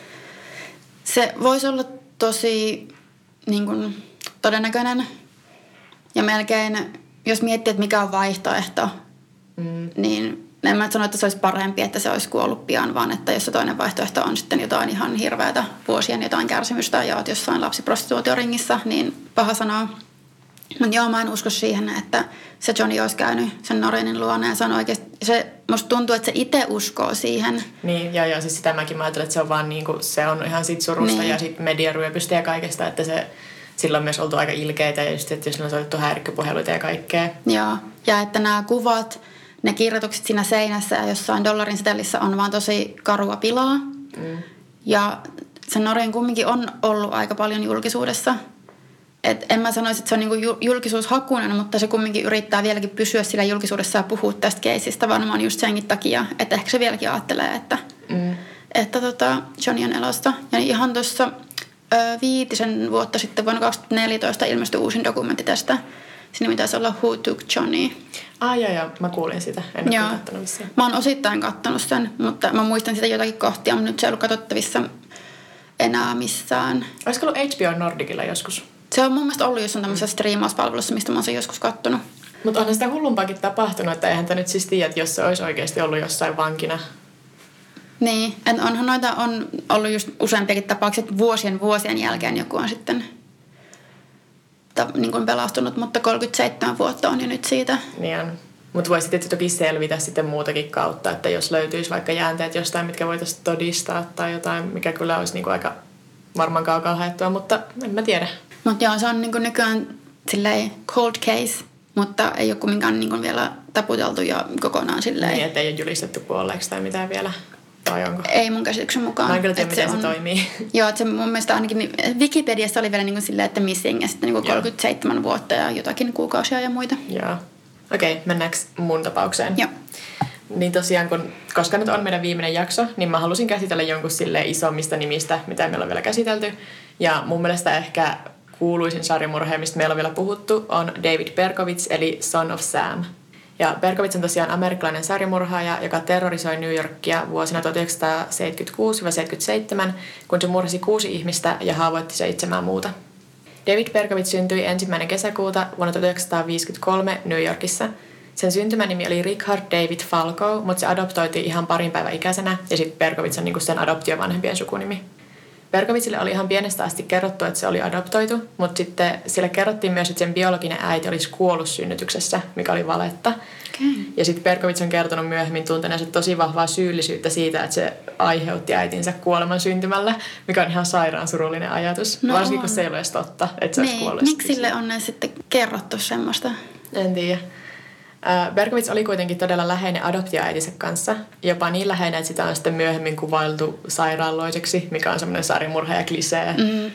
Se voisi olla tosi niin kuin, todennäköinen. Ja melkein, jos miettii, että mikä on vaihtoehto, mm. niin en mä sano, että se olisi parempi, että se olisi kuollut pian, vaan että jos se toinen vaihtoehto on sitten jotain ihan hirveätä vuosien jotain kärsimystä ja oot jossain lapsiprostituutioringissä, niin paha sanoa. Mutta joo, mä en usko siihen, että se Johnny olisi käynyt sen Norinin luona ja se on oikeasti, se, musta tuntuu, että se itse uskoo siihen.
Niin, joo, joo, siis sitä mäkin mä ajattelen, että se on vaan niinku, se on ihan sit surusta niin. Ja sit mediaryöpystä ja kaikesta, että se, sillä on myös oltu aika ilkeitä ja just, että jos on soitettu häirikköpuheluita ja kaikkea.
Joo, ja että nämä kuvat, ne kirjoitukset siinä seinässä ja jossain dollarin setelissä on vaan tosi karua pilaa. Mm. Ja se Norin kumminkin on ollut aika paljon julkisuudessa. Et en mä sanoisi, että se on niinku julkisuushakuinen, mutta se kumminkin yrittää vieläkin pysyä sillä julkisuudessa ja puhua tästä keisistä varmaan just senkin takia. Että ehkä se vieläkin ajattelee, että, mm. että tota Johnny on elossa. Ja ihan tuossa viitisen vuotta sitten vuonna kaksituhattaneljätoista ilmestyi uusin dokumentti tästä. Siinä pitäisi olla Who Took Johnny.
Ah joo joo, mä kuulin sitä. En
joo.
ole kattonut vissiin.
Mä oon osittain kattonut sen, mutta mä muistan sitä jotakin kohtia, mutta nyt se ei ollut katsottavissa enää missään.
Olisiko ollut H B O Nordicilla joskus?
Se on mun mielestä ollut jossain tämmöisessä striimauspalvelussa, mistä mä oon sen joskus kattonut.
Mutta onhan sitä hullumpaakin tapahtunut, että eihän tämä nyt siis tiedä, että jos se olisi oikeasti ollut jossain vankina.
Niin, että onhan noita on ollut just useampiakin tapauksia, että vuosien vuosien jälkeen joku on sitten ta, niin kuin pelastunut, mutta kolmekymmentäseitsemän vuotta on jo nyt siitä.
Niin on. Mutta voisi sitten toki selvitä sitten muutakin kautta, että jos löytyisi vaikka jäänteet jostain, mitkä voitaisiin todistaa tai jotain, mikä kyllä olisi niinku aika varmaan kaukaa haettua, mutta en mä tiedä.
Mutta joo, se on niinku nykyään silleen cold case, mutta ei ole kumminkaan niinku vielä taputeltu ja kokonaan silleen.
Niin, että ei ole julistettu kuolleeksi tai mitään vielä. Tai onko?
Ei mun käsityksen mukaan.
Mä en kyllä tiedä, miten se,
se
on... toimii.
Joo, että se mun mielestä ainakin Wikipediassa oli vielä niin kuin silleen, että missing ja sitten niin kuin kolmekymmentäseitsemän vuotta ja jotakin kuukausia ja muita.
Joo. Okei, okay, mennäänkö mun tapaukseen?
Joo.
Niin tosiaan, kun, koska nyt on meidän viimeinen jakso, niin mä halusin käsitellä jonkun silleen isommista nimistä, mitä meillä on vielä käsitelty. Ja mun mielestä ehkä kuuluisin sarjamurhaaja, mistä meillä on vielä puhuttu, on David Berkowitz, eli Son of Sam. Ja Berkowitz on tosiaan amerikkalainen sarjamurhaaja, joka terrorisoi New Yorkia vuosina tuhatyhdeksänsataaseitsemänkymmentäkuusi seitsemänkymmentäseitsemän, kun se murhasi kuusi ihmistä ja haavoitti seitsemää muuta. David Berkowitz syntyi ensimmäinen kesäkuuta vuonna tuhatyhdeksänsataaviisikymmentäkolme New Yorkissa. Sen syntymänimi oli Richard David Falco, mutta se adoptoitiin ihan parin päivän ikäisenä, ja sitten Berkowitz on niinku sen adoptiovanhempien sukunimi. Berkowitzille oli ihan pienestä asti kerrottu, että se oli adoptoitu, mutta sitten sille kerrottiin myös, että sen biologinen äiti olisi kuollut synnytyksessä, mikä oli valetta.
Okay.
Ja sitten Berkowitz on kertonut myöhemmin tunteneensa tosi vahvaa syyllisyyttä siitä, että se aiheutti äitinsä kuoleman syntymällä, mikä on ihan sairaan surullinen ajatus. No varsinkin, kun se ei ole edes totta, että se niin, olisi kuollut.
Miksi sille on ne sitten kerrottu semmoista?
En tiedä. Berkowitz oli kuitenkin todella läheinen adoptioäitinsä kanssa, jopa niin läheinen, että sitä on sitten myöhemmin kuvailtu sairaaloiseksi, mikä on semmoinen sarjamurha ja klisee. Mm.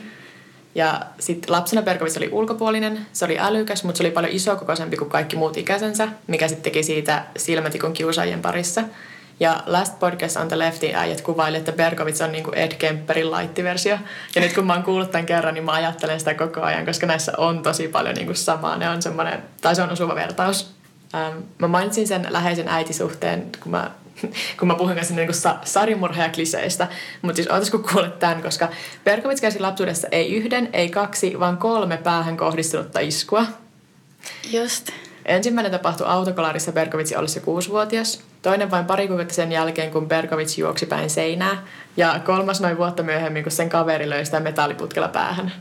Ja sitten lapsena Berkowitz oli ulkopuolinen, se oli älykäs, mutta se oli paljon isokokoisempi kuin kaikki muut ikäisensä, mikä sitten teki siitä silmätikun kiusaajien parissa. Ja Last Podcast on the Leftin äijät kuvaili, että Berkowitz on niin kuin Ed Kemperin light-versio. Ja nyt kun mä oon kuullut tämän kerran, niin mä ajattelen sitä koko ajan, koska näissä on tosi paljon niin kuin samaa. Ne on semmoinen, tai se on osuva vertaus. Ähm, mä mainitsin sen läheisen äitisuhteen, kun mä, kun mä puhuin kanssa niin sa- sarjamurhaajakliseistä. Mutta siis ootas kun kuulet tämän, koska Berkowitz kärsi lapsuudessa ei yhden, ei kaksi, vaan kolme päähän kohdistunutta iskua.
Just.
Ensimmäinen tapahtui autokolarissa Berkowitzin ollessa kuusivuotias. Toinen vain pari kuukautta sen jälkeen, kun Berkowitz juoksi päin seinää. Ja kolmas noin vuotta myöhemmin, kun sen kaveri löi sitä metalliputkella päähän.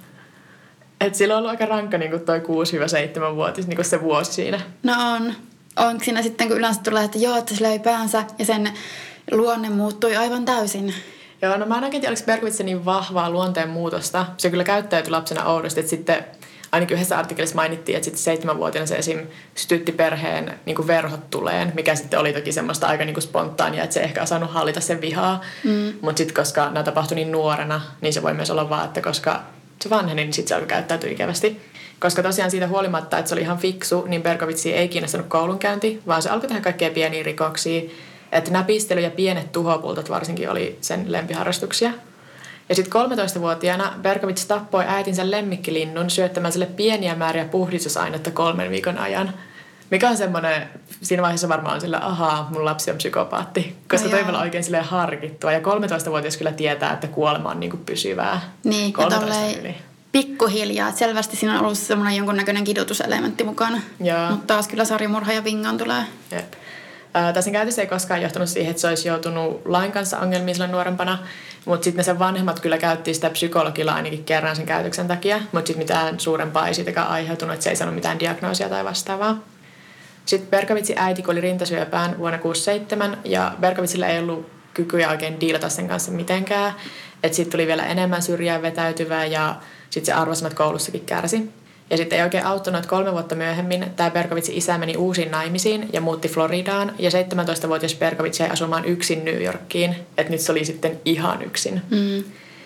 Et sillä on ollut aika rankka niin kuin toi kuusi-seitsemän-vuotias, niin kuin se vuosi siinä.
No on. Onko siinä sitten, kun yleensä tulee, että joo, että se löi päänsä ja sen luonne muuttui aivan täysin?
Joo, no mä en oikein tiedä, oliko Berkowitz niin vahvaa luonteen muutosta. Se kyllä käyttäytyi lapsena oudosti, että sitten ainakin yhdessä artikkelissa mainittiin, että sitten seitsemänvuotiaana se esim. Sytytti perheen niin kuin verhot tuleen, mikä sitten oli toki semmoista aika niin kuin spontaania, että se ehkä osannut hallita sen vihaa. Mm. Mutta sitten koska nämä tapahtui niin nuorena, niin se voi myös olla vaan, että koska se vanheni, niin sitten se alkoi käyttäytyä ikävästi. Koska tosiaan siitä huolimatta, että se oli ihan fiksu, niin Berkowitzi ei kiinnostanut koulunkäynti, vaan se alkoi tehdä kaikkea pieniä rikoksia. Että näpistely ja pienet tuhopultot varsinkin oli sen lempiharrastuksia. Ja sitten kolmetoistavuotiaana Berkowitz tappoi äitinsä lemmikkilinnun syöttämään sille pieniä määriä puhdistusainetta kolmen viikon ajan. Mikä on semmoinen, siinä vaiheessa varmaan on sillä, ahaa, mun lapsi on psykopaatti. Koska no toi on oikein silleen harkittua. Ja kolmetoistavuotias kyllä tietää, että kuolema on niinku pysyvää.
Niin, ja tolleen pikkuhiljaa. Selvästi siinä on ollut semmoinen jonkunnäköinen kidutuselementti mukana. Mutta taas kyllä sarjamurha ja vingaan tulee.
Jep. Tässä käytössä ei koskaan johtanut siihen, että se olisi joutunut lain kanssa ongelmiin silloin nuorempana, mutta sitten sen vanhemmat kyllä käytti sitä psykologilla ainakin kerran sen käytöksen takia, mutta sitten mitään suurempaa ei siitäkään aiheutunut, että se ei saanut mitään diagnoosia tai vastaavaa. Sitten Berkowitzin äiti kuoli rintasyöpään vuonna kuusikymmentäseitsemän ja Berkowitzilla ei ollut kykyjä oikein diilata sen kanssa mitenkään, että sitten tuli vielä enemmän syrjään vetäytyvää ja sitten se arvosanat koulussakin kärsi. Ja sitten ei oikein auttanut, että kolme vuotta myöhemmin tämä Berkowitzin isä meni uusiin naimisiin ja muutti Floridaan. Ja seitsemäntoistavuotias Berkowitz jäi asumaan yksin New Yorkiin. Että nyt se oli sitten ihan yksin. Mm.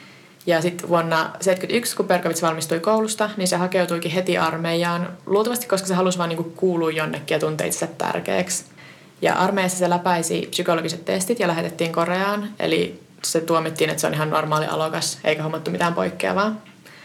Ja sitten vuonna tuhatyhdeksänsataaseitsemänkymmentäyksi, kun Berkowitz valmistui koulusta, niin se hakeutuikin heti armeijaan. Luultavasti, koska se halusi vaan niinku kuulua jonnekin ja tuntea itsensä tärkeäksi. Ja armeijassa se läpäisi psykologiset testit ja lähetettiin Koreaan. Eli se tuomittiin, että se on ihan normaali alokas, eikä hommattu mitään poikkeavaa.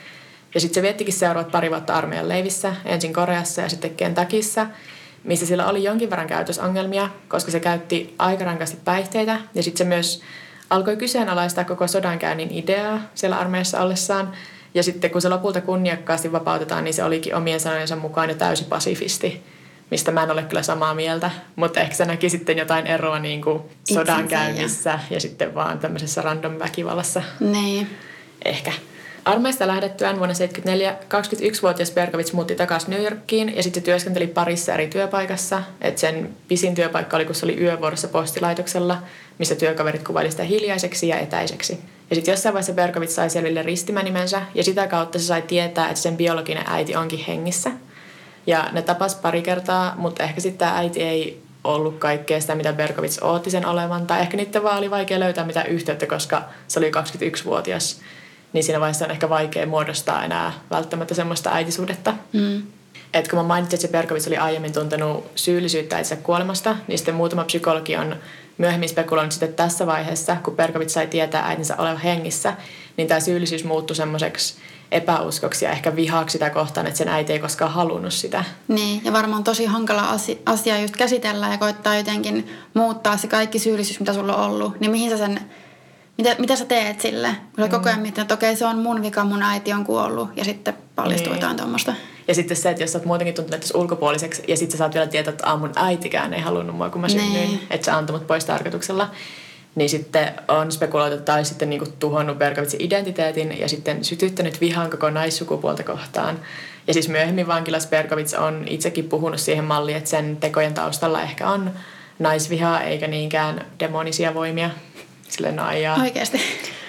Ja sitten se viettikin seuraavat pari vuotta armeijan leivissä, ensin Koreassa ja sitten Kentuckyssä, missä sillä oli jonkin verran käytösongelmia, koska se käytti aika rankasti päihteitä. Ja sitten se myös alkoi kyseenalaistaa koko sodankäynnin ideaa siellä armeijassa ollessaan. Ja sitten kun se lopulta kunniakkaasti vapautetaan, niin se olikin omien sanojensa mukaan jo täysi pasifisti, mistä mä en ole kyllä samaa mieltä. Mutta ehkä se näki sitten jotain eroa niin kuin sodan käynnissä ja sitten vaan tämmöisessä random väkivallassa.
Niin.
Ehkä. Armeista lähdettyään vuonna seitsemänkymmentäneljä kaksikymmentäyksivuotias Berkowitz muutti takaisin New Yorkiin ja sitten työskenteli parissa eri työpaikassa. Et sen pisin työpaikka oli, kun se oli yövuorossa postilaitoksella, missä työkaverit kuvaili sitä hiljaiseksi ja etäiseksi. Ja sitten jossain vaiheessa Berkowitz sai selville ristimänimensä ja sitä kautta se sai tietää, että sen biologinen äiti onkin hengissä. Ja ne tapas pari kertaa, mutta ehkä sitten tämä äiti ei ollut kaikkea sitä, mitä Berkowitz ootti sen olevan. Tai ehkä niiden vaan oli vaikea löytää mitään yhteyttä, koska se oli kaksikymmentäyksivuotias. Niin siinä vaiheessa on ehkä vaikea muodostaa enää välttämättä semmoista äitisuhdetta. Mm. Et kun mä mainitsin, että se Berkowitz oli aiemmin tuntenut syyllisyyttä itse kuolemasta, niin sitten muutama psykologi on myöhemmin spekuloinut sitten tässä vaiheessa, kun Berkowitz sai tietää äitinsä olevan hengissä, niin tämä syyllisyys muuttui semmoiseksi epäuskoksi ja ehkä vihaksi sitä kohtaan, että sen äiti ei koskaan halunnut sitä.
Niin, ja varmaan tosi hankala asia just käsitellä ja koittaa jotenkin muuttaa se kaikki syyllisyys, mitä sulla on ollut. Niin mihin sä sen, mitä, mitä sä teet sille? Kun sä koko ajan miettii, että okei, se on mun vika, mun äiti on kuollut ja sitten paljastuu niin jotain tuommoista.
Ja sitten se, että jos sä oot muutenkin tuntunut tässä ulkopuoliseksi ja sitten sä saat vielä tietää, että mun äitikään ei halunnut mua, kun mä synnyin, niin että sä antoi mut pois tarkoituksella. Niin sitten on spekuloitu, että tämä olisi sitten niinku tuhonnut Berkowitzin identiteetin ja sitten sytyttänyt vihan koko naissukupuolta kohtaan. Ja siis myöhemmin vankilassa Berkowitz on itsekin puhunut siihen malliin, että sen tekojen taustalla ehkä on naisvihaa eikä niinkään demonisia voimia. Silleen no aijaa.
Oikeasti.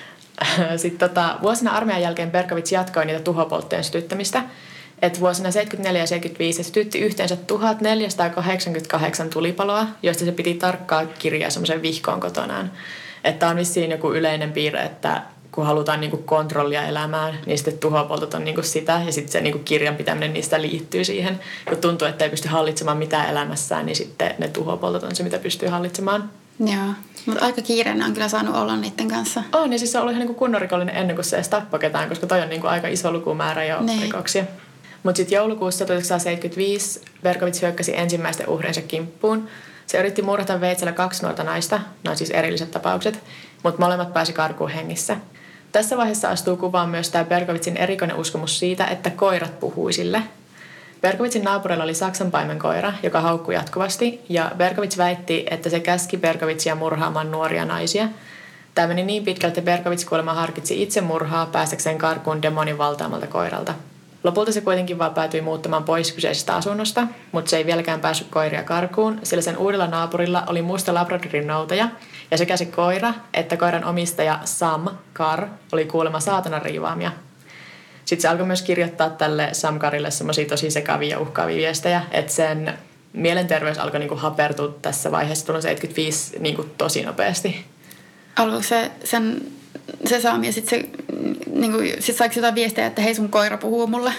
Sitten tota, vuosina armeijan jälkeen Berkowitz jatkoi niitä tuhopolttojen sytyttämistä. Et vuosina seitsemänkymmentäneljä ja seitsemänkymmentäviisi se sytytti yhteensä tuhatneljäsataakahdeksankymmentäkahdeksan tulipaloa, joista se piti tarkkaa kirjaa semmoisen vihkoon kotonaan. Että on vissiin joku yleinen piirre, että kun halutaan niinku kontrollia elämään, niin sitten tuhopoltot on niinku sitä. Ja sitten se niinku kirjan pitäminen niistä liittyy siihen. Kun tuntuu, että ei pysty hallitsemaan mitään elämässään, niin sitten ne tuhopoltot on se, mitä pystyy hallitsemaan.
Joo, mutta aika kiireinen on kyllä saanut olla niiden kanssa.
On, ja siis se on ollut ihan niinku kunnon rikollinen ennen kuin se edes tappoi ketään, koska toi on niinku aika iso lukumäärä jo niin rikoksia. Mutta sitten joulukuussa tuhatyhdeksänsataaseitsemänkymmentäviisi Berkowitz hyökkäsi ensimmäisten uhriensa kimppuun. Se yritti murhata veitsellä kaksi nuorta naista, ne on siis erilliset tapaukset, mutta molemmat pääsi karkuun hengissä. Tässä vaiheessa astuu kuvaan myös tämä Berkowitzin erikoinen uskomus siitä, että koirat puhui sille. Berkowitzin naapurilla oli saksanpaimenkoira, joka haukkui jatkuvasti, ja Berkowitz väitti, että se käski Berkowitzia murhaamaan nuoria naisia. Tämä meni niin pitkälle, että Berkowitz kuulemma harkitsi itse murhaa päästäkseen karkuun demonin valtaamalta koiralta. Lopulta se kuitenkin vaan päätyi muuttamaan pois kyseisestä asunnosta, mutta se ei vieläkään päässyt koiria karkuun, sillä sen uudella naapurilla oli musta labradorin noutaja, ja sekä se koira että koiran omistaja Sam Carr oli kuulemma saatanan riivaamia. Sitten se alkoi myös kirjoittaa tälle Sam Carrille semmoisia tosi sekavia ja uhkaavia viestejä, että sen mielenterveys alkoi niinku hapertua tässä vaiheessa tullut seitsemänkymmentäviisi niinku tosi nopeasti.
Alkoiko se sen... Se Saami ja sitten se, niinku, sit saiko jotain viestejä, että hei sun koira puhuu mulle?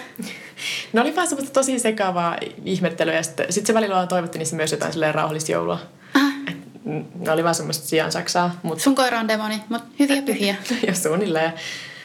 Ne oli vaan semmoista tosi sekavaa ihmettelyä ja sitten sit se välillä vaan toivotti niissä myös jotain silleen rauhallista joulua. Et, ne oli vaan semmoista sijaan saksaa. Mut...
Sun koira on demoni, mutta hyviä pyhiä.
Ja suunnilleen.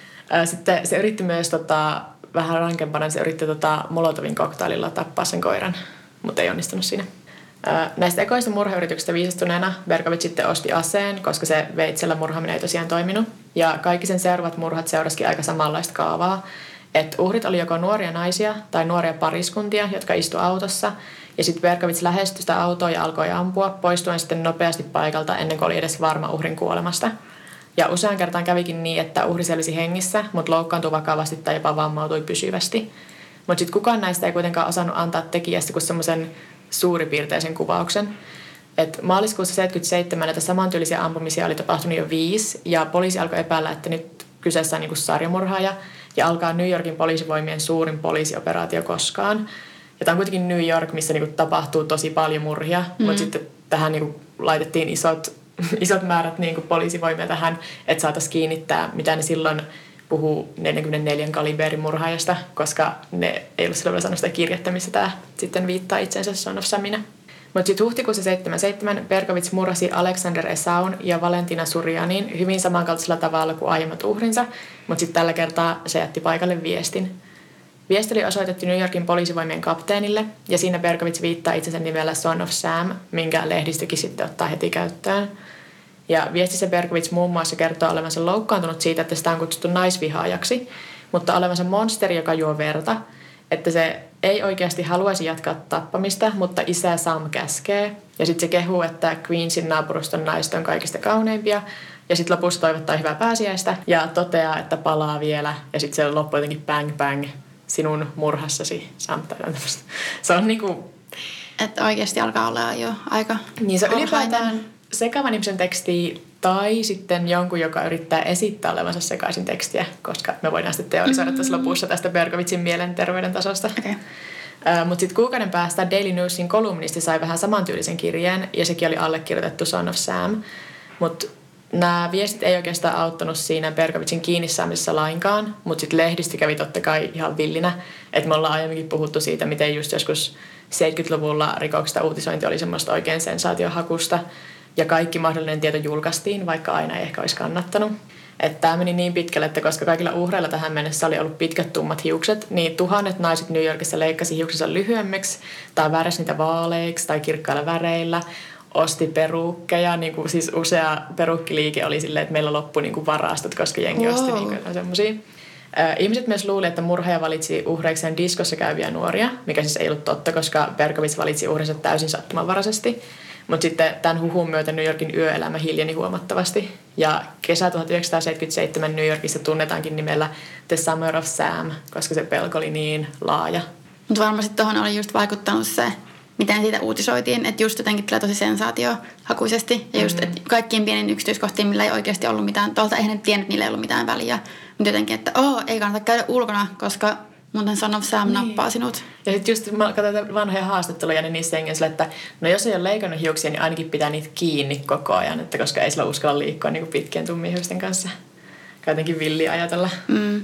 Sitten se yritti myös tota, vähän rankempana, se yritti tota, Molotovin koktaililla tappaa sen koiran, mutta ei onnistunut siinä. Näistä ekoista murhayrityksistä viisastuneena Berkowitz sitten osti aseen, koska se veitsellä murhaaminen ei tosiaan toiminut. Ja kaikki sen seuraavat murhat seurasikin aika samanlaista kaavaa. Että uhrit oli joko nuoria naisia tai nuoria pariskuntia, jotka istu autossa. Ja sitten Berkowitz lähestyi sitä autoa ja alkoi ampua, poistuen sitten nopeasti paikalta ennen kuin oli edes varma uhrin kuolemasta. Ja usean kertaan kävikin niin, että uhri selvisi hengissä, mutta loukkaantui vakavasti tai jopa vammautui pysyvästi. Mutta sitten kukaan näistä ei kuitenkaan osannut antaa tekijästä kuin semmoisen suuripiirteisen kuvauksen. Et maaliskuussa seitsemänkymmentäseitsemän näitä samantyylisiä ampumisia oli tapahtunut jo viisi, ja poliisi alkoi epäillä, että nyt kyseessä on niinku sarjamurhaaja, ja alkaa New Yorkin poliisivoimien suurin poliisioperaatio koskaan. Ja tämä on kuitenkin New York, missä niinku tapahtuu tosi paljon murhia, mm. mutta sitten tähän niinku laitettiin isot, isot määrät niinku poliisivoimia tähän, että saataisiin kiinnittää, mitä ne silloin puhuu neljäkymmentäneljä kaliberin murhaajasta, koska ne ei ollut silloin vielä sanonut sitä kirjettä, missä tämä sitten viittaa itsensä Son of Samina. Mutta sitten huhtikuussa seitsemänkymmentäseitsemän Berkowitz murhasi Alexander Esaun ja Valentina Surjanin hyvin samankaltaisella tavalla kuin aiemmat uhrinsa, mutta sitten tällä kertaa se jätti paikalle viestin. Viesti oli osoitettu New Yorkin poliisivoimien kapteenille, ja siinä Berkowitz viittaa itsensä nimellä Son of Sam, minkä lehdistökin sitten ottaa heti käyttöön. Ja viestissä Berkowitz muun muassa kertoo olevansa loukkaantunut siitä, että sitä on kutsuttu naisvihaajaksi, mutta olevansa monsteri, joka juo verta, että se ei oikeasti haluaisi jatkaa tappamista, mutta isä Sam käskee. Ja sitten se kehuu, että Queensin naapuruston naiset on kaikista kauneimpia. Ja sitten lopussa toivottaa hyvää pääsiäistä ja toteaa, että palaa vielä. Ja sitten se loppuu jotenkin bang bang sinun murhassasi, Sam. Se on niinku...
Että oikeasti alkaa olla jo aika
niin se on ylipäätään sekavan ihmisen tekstiä tai sitten jonkun, joka yrittää esittää olevansa sekaisin tekstiä, koska me voidaan sitten teorisoida mm-hmm. tässä lopussa tästä Berkovitsin mielenterveyden tasosta. Okay. Uh, Mutta sitten kuukauden päästä Daily Newsin kolumnisti sai vähän samantyylisen kirjeen ja sekin oli allekirjoitettu Son of Sam. Mutta nämä viestit ei oikeastaan auttanut siinä Berkovitsin kiinni saamisessa lainkaan, mutta sitten lehdistö kävi totta kai ihan villinä. Että me ollaan aiemminkin puhuttu siitä, miten just joskus seitsemänkymmentäluvulla rikoksista uutisointi oli semmoista oikein sensaatiohakusta ja kaikki mahdollinen tieto julkaistiin, vaikka aina ei ehkä olisi kannattanut. Että tämä meni niin pitkälle, että koska kaikilla uhreilla tähän mennessä oli ollut pitkät tummat hiukset, niin tuhannet naiset New Yorkissa leikkasi hiuksensa lyhyemmiksi tai värjäsi niitä vaaleiksi tai kirkkailla väreillä, osti peruukkeja, niin kuin siis usea peruukkiliike oli silleen, että meillä loppui niin kuin varastot, koska jengi wow. osti niin kuin semmoisia. Ihmiset myös luuli, että murhaaja valitsi uhreikseen diskossa käyviä nuoria, mikä siis ei ollut totta, koska Berkovits valitsi uhrinsa täysin sattumanvaraisesti. Mutta sitten tämän huhun myötä New Yorkin yöelämä hiljeni huomattavasti. Ja kesä tuhatyhdeksänsataaseitsemänkymmentäseitsemän New Yorkissa tunnetaankin nimellä The Summer of Sam, koska se pelko oli niin laaja.
Mutta varmasti tuohon oli just vaikuttanut se, miten siitä uutisoitiin, että just jotenkin tulee tosi sensaatiohakuisesti. Ja just, että kaikkiin pieniin yksityiskohtiin, millä ei oikeasti ollut mitään, tuolta eihän ne tiennyt, niillä ei ollut mitään väliä. Mutta jotenkin, että oo, ei kannata käydä ulkona, koska muuten Son of Sam niin. nappaa sinut. Ja
sitten just, mä katsoin vanhoja haastatteluja, niin niissä hengen sille, että no jos ei ole leikannut hiuksia, niin ainakin pitää niitä kiinni koko ajan, että koska ei sillä uskalla liikkua niin kuin pitkien tummien hiusten kanssa. Jotenkin villiä ajatella. Mm.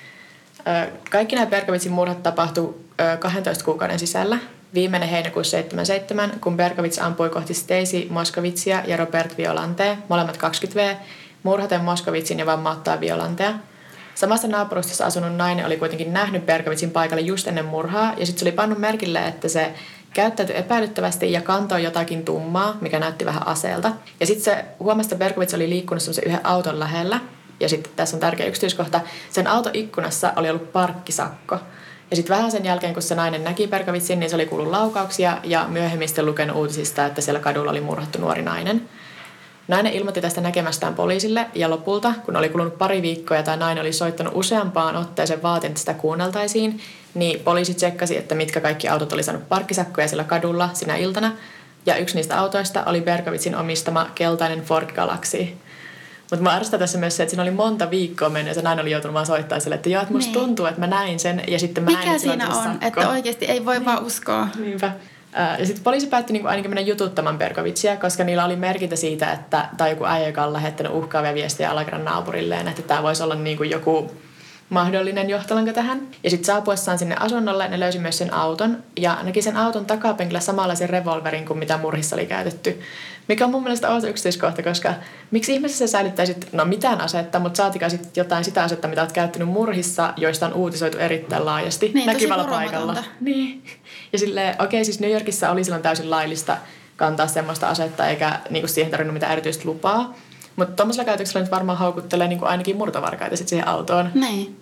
Kaikki nämä Berkovitsin murhat tapahtui kahdentoista kuukauden sisällä. Viimeinen heinäkuussa seitsemänkymmentäseitsemän, kun Berkovits ampui kohti Stacy Moskovitsia ja Robert Violantea, molemmat kaksikymmentä vuotiaita, murhaten Moskovitsin ja vammauttaa Violantea. Samassa naapurustossa asunut nainen oli kuitenkin nähnyt Berkovitsin paikalle just ennen murhaa, ja sitten se oli pannut merkille, että se käyttäytyi epäilyttävästi ja kantoi jotakin tummaa, mikä näytti vähän aseelta. Ja sitten se huomasi, että Berkovits oli liikkunut semmoisen yhden auton lähellä, ja sitten tässä on tärkeä yksityiskohta, sen auton ikkunassa oli ollut parkkisakko. Ja sitten vähän sen jälkeen, kun se nainen näki Berkovitsin, niin se oli kuullut laukauksia ja myöhemmin sitten lukenut uutisista, että siellä kadulla oli murhattu nuori nainen. Nainen ilmoitti tästä näkemästään poliisille ja lopulta, kun oli kulunut pari viikkoa ja tämä nainen oli soittanut useampaan otteeseen vaatin, että sitä kuunneltaisiin, niin poliisi tsekkasi, että mitkä kaikki autot oli saanut parkkisakkoja siellä kadulla sinä iltana. Ja yksi niistä autoista oli Berkovitsin omistama keltainen Ford Galaxy. Mutta mä arvostan tässä myös se, että siinä oli monta viikkoa mennyt ja se nainen oli joutunut vaan soittamaan sille, että joo, että musta niin. tuntuu, että mä näin sen ja sitten mä
Mikä
näin,
että siinä on, sakko. Että oikeasti ei voi niin. vaan uskoa.
Niinpä. Ja sitten poliisi päätti niinku ainakin mennä jututtamaan Berkovitsia, koska niillä oli merkintä siitä, että tai joku äijä, joka on lähettänyt uhkaavia viestejä alakerran naapurilleen, että tämä voisi olla niinku joku mahdollinen johtolanka tähän. Ja sitten saapuessaan sinne asunnolle ne löysi myös sen auton ja näki sen auton takapenkillä samanlaisen revolverin kuin mitä murhissa oli käytetty. Mikä on mun mielestä outo yksityiskohta, koska miksi ihmeessä sä säilyttäisit, no mitään asetta, mutta saatikaan sitten jotain sitä asetta, mitä oot käyttänyt murhissa, joista on uutisoitu erittäin laajasti
niin,
näkyvällä paikalla. Niin. Ja silleen, okei, okay, siis New Yorkissa oli silloin täysin laillista kantaa semmoista asetta, eikä niinku siihen tarvinnut mitään erityistä lupaa. Mutta tuommoisella käytöksellä nyt varmaan haukuttelee niinku ainakin murtovarkaita sit siihen autoon.
Niin.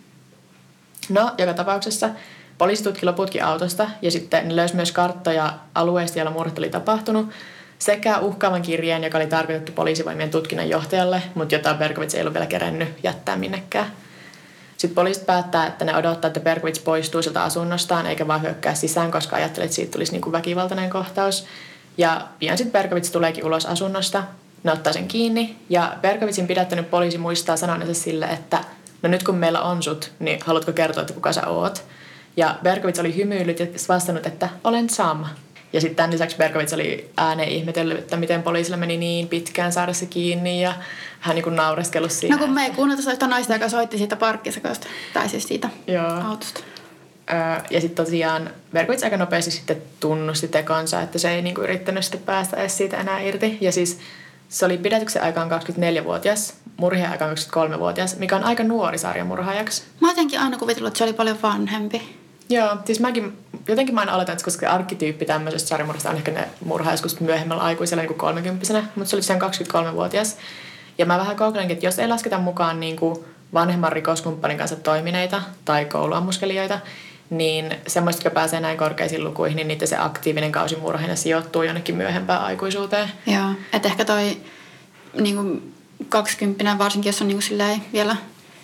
No, joka tapauksessa poliisi tutki loputkin autosta ja sitten ne löysi myös karttoja alueista, joilla murhat oli tapahtunut, sekä uhkaavan kirjeen, joka oli tarkoitettu poliisivoimien tutkinnan johtajalle, mutta jota Berkovits ei ollut vielä kerennyt jättää minnekään. Sitten poliisit päättää, että ne odottaa, että Berkovits poistuu sieltä asunnostaan eikä vaan hyökkää sisään, koska ajattelee, että siitä tulisi niinku väkivaltainen kohtaus. Ja pian sitten Berkovits tuleekin ulos asunnosta, ne ottaa sen kiinni ja Berkovitsin pidättänyt poliisi muistaa sanoneensa sille, että no nyt kun meillä on sut, niin haluatko kertoa, että kuka sä oot? Ja Berkovits oli hymyillyt ja vastannut, että olen Sam. Ja sitten tämän lisäksi Berkovits oli ääneen ihmetellyt, että miten poliisilla meni niin pitkään saada se kiinni ja hän niin kuin naureskellut siinä.
No kun me ei kuunnelta soittaa naista, joka soitti siitä parkkisakosta, tai siis siitä
Joo.
autosta.
Öö, ja sitten tosiaan Berkovits aika nopeasti sitten tunnusti tekonsa, että se ei niin kuin yrittänyt sitten päästä edes siitä enää irti. Ja siis se oli pidätyksen aikaan kaksikymmentäneljävuotias, murhien aikaan kaksikymmentäkolmevuotias, mikä on aika nuori sarjamurhaajaksi.
Mä jotenkin aina kuvitellut, että se oli paljon vanhempi.
Joo, siis mäkin, jotenkin mä aina oletan, että koska arkkityyppi tämmöisestä sarjamurhasta on ehkä ne murhaa joskus myöhemmällä aikuisella niin kuin kolmekymppisenä, mutta se oli sen kaksikymmentäkolmevuotias. Ja mä vähän googlenkin, että jos ei lasketa mukaan niin kuin vanhemman rikoskumppanin kanssa toimineita tai kouluammuskelijoita, niin semmoista, jotka pääsee näin korkeisiin lukuihin, niin niiden se aktiivinen kausimurhaina sijoittuu jonnekin myöhempään aikuisuuteen.
Joo, että ehkä toi niin kuin kaksikymppinen, varsinkin jos on niin kuin silleen vielä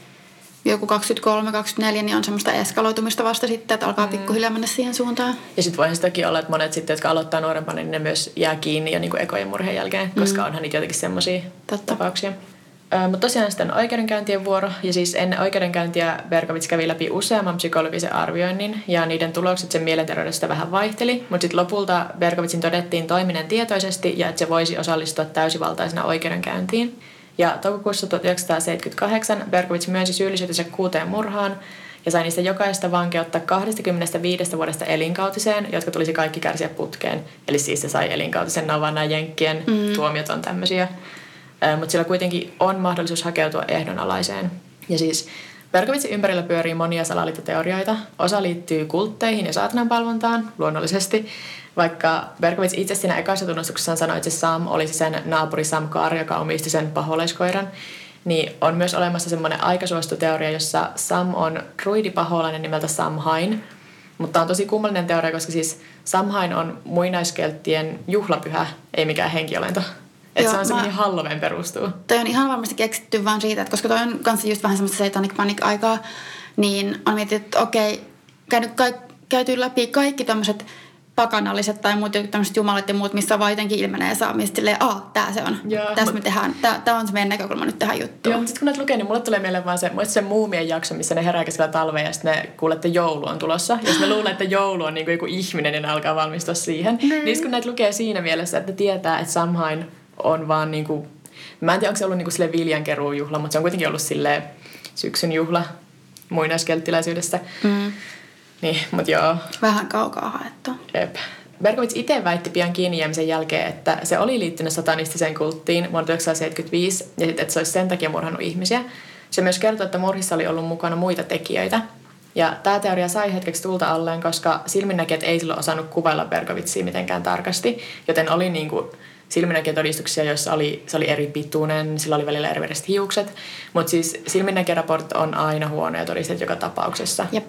joku kaksikymmentäkolme kaksikymmentäneljä, niin on semmoista eskaloitumista vasta sitten, että alkaa mm. pikkuhiljaa mennä siihen suuntaan.
Ja sitten voihan sitäkin olla, että monet sitten, jotka aloittaa nuorempana, niin ne myös jää kiinni jo niin kuin ekojen murheen jälkeen, koska mm. onhan niitä jotenkin semmoisia tapauksia. Ö, mutta tosiaan sitten oikeudenkäyntien vuoro, ja siis ennen oikeudenkäyntiä Berkovits kävi läpi useamman psykologisen arvioinnin, ja niiden tulokset sen mielenterveydestä vähän vaihteli, mutta sitten lopulta Berkovitsin todettiin toiminen tietoisesti, ja että se voisi osallistua täysivaltaisena oikeudenkäyntiin. Ja toukokuussa tuhatyhdeksänsataaseitsemänkymmentäkahdeksan Berkovits myönsi syyllisyytensä kuuteen murhaan, ja sai niistä jokaista vankeutta kaksikymmentäviisi vuodesta elinkautiseen, jotka tulisi kaikki kärsiä putkeen. Eli siis se sai elinkautisen, nämä vaan nämä jenkkien mm. tuomiot on tämmöisiä. Mutta sillä kuitenkin on mahdollisuus hakeutua ehdonalaiseen. Ja siis Berkovitsin ympärillä pyörii monia salaliittoteorioita. Osa liittyy kultteihin ja saatananpalvontaan, luonnollisesti. Vaikka Berkovits itse siinä ekassa tunnustuksessaan sanoi, että se Sam olisi sen naapuri Sam Carr, joka omisti sen paholaiskoiran, niin on myös olemassa semmoinen aika suosittu teoria, jossa Sam on druidipaholainen nimeltä Samhain. Mutta on tosi kummallinen teoria, koska siis Samhain on muinaiskelttien juhlapyhä, ei mikään henkiolento. Että se on semmoinen mä... Halloween perustuu.
Toi on ihan varmasti keksitty vaan siitä, että koska toi on kanssa just vähän semmoista satanic panic-aikaa, niin on mietitty, että okei, käynyt ka- käyty läpi kaikki tämmöiset pakanalliset tai muut tämmöiset jumalat ja muut, missä vaan jotenkin ilmenee ja saa, mistä silleen, aah, tää se on. Joo, tässä mut... me tehdään, tää, tää on se meidän näkökulma nyt tähän juttuun.
Joo, mutta sitten kun näitä lukee, niin mulle tulee mieleen vaan se, se muumien jakso, missä ne herää keskellä talvea ja sitten ne kuulee, että joulu on tulossa. Ja sitten ne luulee, että joulu on niin kuin joku ihminen ja ne alkaa valmistua siihen. Mm. Niin kun näitä lukee siinä mielessä, että tietää, että Samhain on vaan niinku, mä en tiedä, onko se ollut niinku silleen viljankeruujuhla, mutta se on kuitenkin ollut silleen syksyn juhla muinaiskelttiläisyydessä. Mm. Niin, mut joo.
Vähän kaukaa haettu.
Jep. Berkovits itse väitti pian kiinni jäämisen jälkeen, että se oli liittynyt satanistiseen kulttiin vuonna tuhatyhdeksänsataaseitsemänkymmentäviisi ja sit, että se olisi sen takia murhannut ihmisiä. Se myös kertoi, että murhissa oli ollut mukana muita tekijöitä. Ja tämä teoria sai hetkeksi tulta alleen, koska silminnäkijät ei silloin osannut kuvailla Berkovitsia mitenkään tarkasti, joten oli niinku silminnäkijätodistuksia, joissa oli, se oli eri pituinen, sillä oli välillä eri väriset hiukset. Mutta siis silminnäkijäraportit on aina huonoja todisteita joka tapauksessa.
Jep.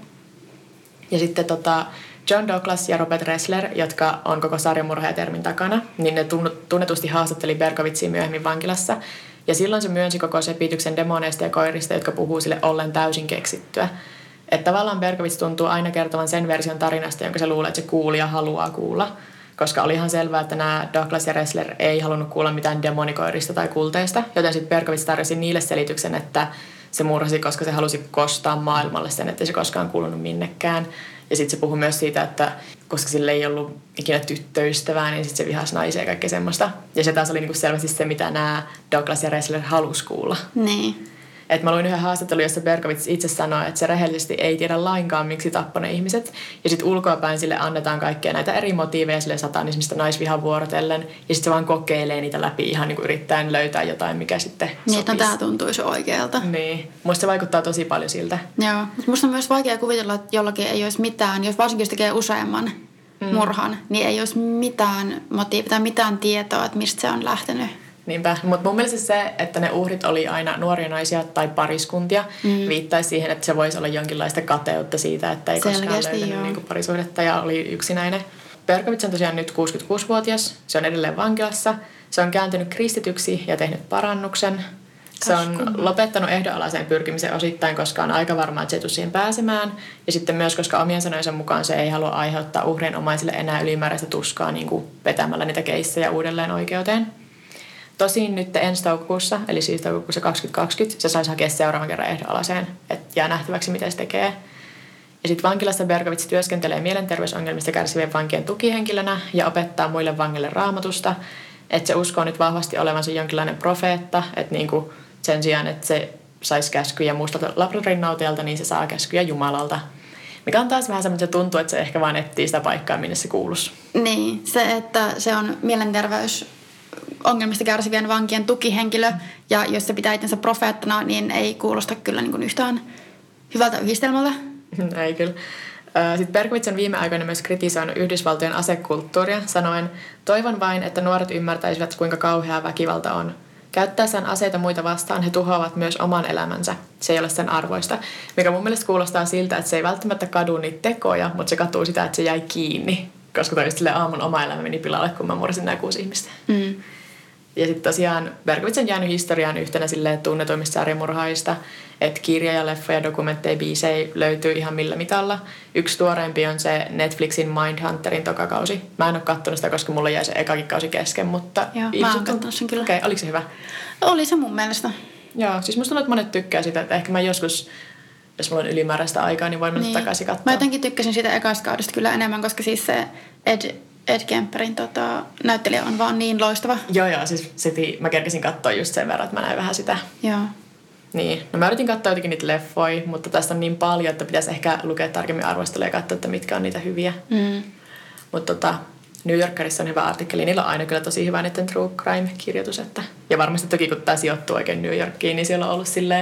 Ja sitten tota, John Douglas ja Robert Ressler, jotka on koko sarjamurhaajatermin takana, niin ne tunnetusti haastatteli Berkovitsia myöhemmin vankilassa. Ja silloin se myönsi koko sepityksen demoneista ja koirista, jotka puhuu sille ollen täysin keksittyä. Että tavallaan Berkovits tuntuu aina kertovan sen version tarinasta, jonka se luulee, että se kuulija haluaa kuulla. Koska oli ihan selvää, että nämä Douglas ja Ressler ei halunnut kuulla mitään demonikoirista tai kulteista, joten sitten Berkovits tarjosi niille selityksen, että se murhasi, koska se halusi kostaa maailmalle sen, että se koskaan kuulunut minnekään. Ja sitten se puhui myös siitä, että koska sille ei ollut ikinä tyttöystävää, niin sitten se vihasi naisia ja kaikkea semmoista. Ja se taas oli niinku selvästi se, mitä nämä Douglas ja Ressler halusi kuulla.
Niin.
Et mä luin yhden haastattelun, jossa Berkovits itse sanoi, että se rehellisesti ei tiedä lainkaan, miksi tappoi ne ihmiset. Ja sitten ulkoapäin sille annetaan kaikkea näitä eri motiiveja sille satanismista naisvihan vuorotellen. Ja sitten se vaan kokeilee niitä läpi ihan niin kuin yrittäen löytää jotain, mikä sitten sopisi.
Niin, että tämä tuntuisi oikealta.
Niin. Musta se vaikuttaa tosi paljon siltä.
Joo. Musta on myös vaikea kuvitella, että jollakin ei olisi mitään, jos varsinkin jos tekee useamman mm. murhan, niin ei olisi mitään motiivia tai mitään tietoa, että mistä se on lähtenyt.
Niinpä, mutta mun mielestä se, että ne uhrit oli aina nuoria naisia tai pariskuntia, mm. viittaisi siihen, että se voisi olla jonkinlaista kateutta siitä, että ei Selkeästi, koskaan löytänyt niinku parisuhdetta ja oli yksinäinen. Berkovits on tosiaan nyt kuusikymmentäkuusivuotias, se on edelleen vankilassa, se on kääntynyt kristityksi ja tehnyt parannuksen. Se on lopettanut ehdonalaiseen pyrkimisen osittain, koska on aika varma, että se ei tule siihen pääsemään. Ja sitten myös, koska omien sanojensa mukaan se ei halua aiheuttaa uhrien omaisille enää ylimääräistä tuskaa niin kuin vetämällä niitä keissejä uudelleen oikeuteen. Tosin nyt ensi toukokuussa, eli siis toukokuussa kaksituhattakaksikymmentä, se saisi hakea seuraavan kerran ehdonalaiseen, että jää nähtäväksi, mitä se tekee. Ja sitten vankilassa Berkovits työskentelee mielenterveysongelmista kärsivien vankien tukihenkilönä ja opettaa muille vangeille raamatusta. Että se uskoo nyt vahvasti olevansa jonkinlainen profeetta, että niinku sen sijaan, että se saisi käskyjä mustalta Labradorin nautialta, niin se saa käskyjä Jumalalta. Mikä on taas vähän semmoinen, että se tuntuu, että se ehkä vaan etsii sitä paikkaa, minne se kuuluisi.
Niin, se, että se on mielenterveys ongelmista kärsivien vankien tukihenkilö, ja jos se pitää itsensä profeettana, niin ei kuulosta kyllä niin kuin yhtään hyvältä yhdistelmältä.
Ei kyllä. Sitten Berkovits on viime aikoina myös kritisoinut Yhdysvaltojen asekulttuuria, sanoen, toivon vain, että nuoret ymmärtäisivät, kuinka kauheaa väkivalta on. Käyttäessään aseita muita vastaan he tuhoavat myös oman elämänsä. Se ei ole sen arvoista, mikä mun mielestä kuulostaa siltä, että se ei välttämättä kadu niitä tekoja, mutta se katuu sitä, että se jäi kiinni. Koska toi just aamun oma elämä meni pilalle, kun mä mursin nämä kuusi ihmistä.
Mm.
Ja sitten tosiaan Berkowitz on jäänyt historiaan yhtenä silleen tunnetuimmista sarjamurhaajista, että kirjoja, leffoja, dokumentteja, biisejä löytyy ihan millä mitalla. Yksi tuoreempi on se Netflixin Mindhunterin tokakausi. Mä en ole kattonut sitä, koska mulla jäi se ekakin kausi kesken, mutta...
Joo, mä oon kattonut sen kyllä.
Okei, okay, oliko se hyvä?
Oli se mun mielestä.
Joo, siis musta tuntuu, että monet tykkää sitä, että ehkä mä joskus, jos mulla on ylimääräistä aikaa, niin voin mennä niin. takaisin katsoa.
Mä jotenkin tykkäsin siitä ekasta kaudesta kyllä enemmän, koska siis se Ed... Ed Kemperin tota, näyttelijä on vaan niin loistava.
Joo, joo. Siis siti, mä kerkesin katsoa just sen verran, että mä näin vähän sitä.
Joo.
Niin. No mä yritin katsoa jotenkin niitä leffoja, mutta tästä on niin paljon, että pitäisi ehkä lukea tarkemmin arvostelua ja katsoa, että mitkä on niitä hyviä. Mm. Mutta tota, New Yorkerissa on hyvä artikkeli. Niillä on aina kyllä tosi hyvä niiden true crime-kirjoitus. Että, ja varmasti toki, kun tämä sijoittuu oikein New Yorkiin, niin siellä on ollut silleen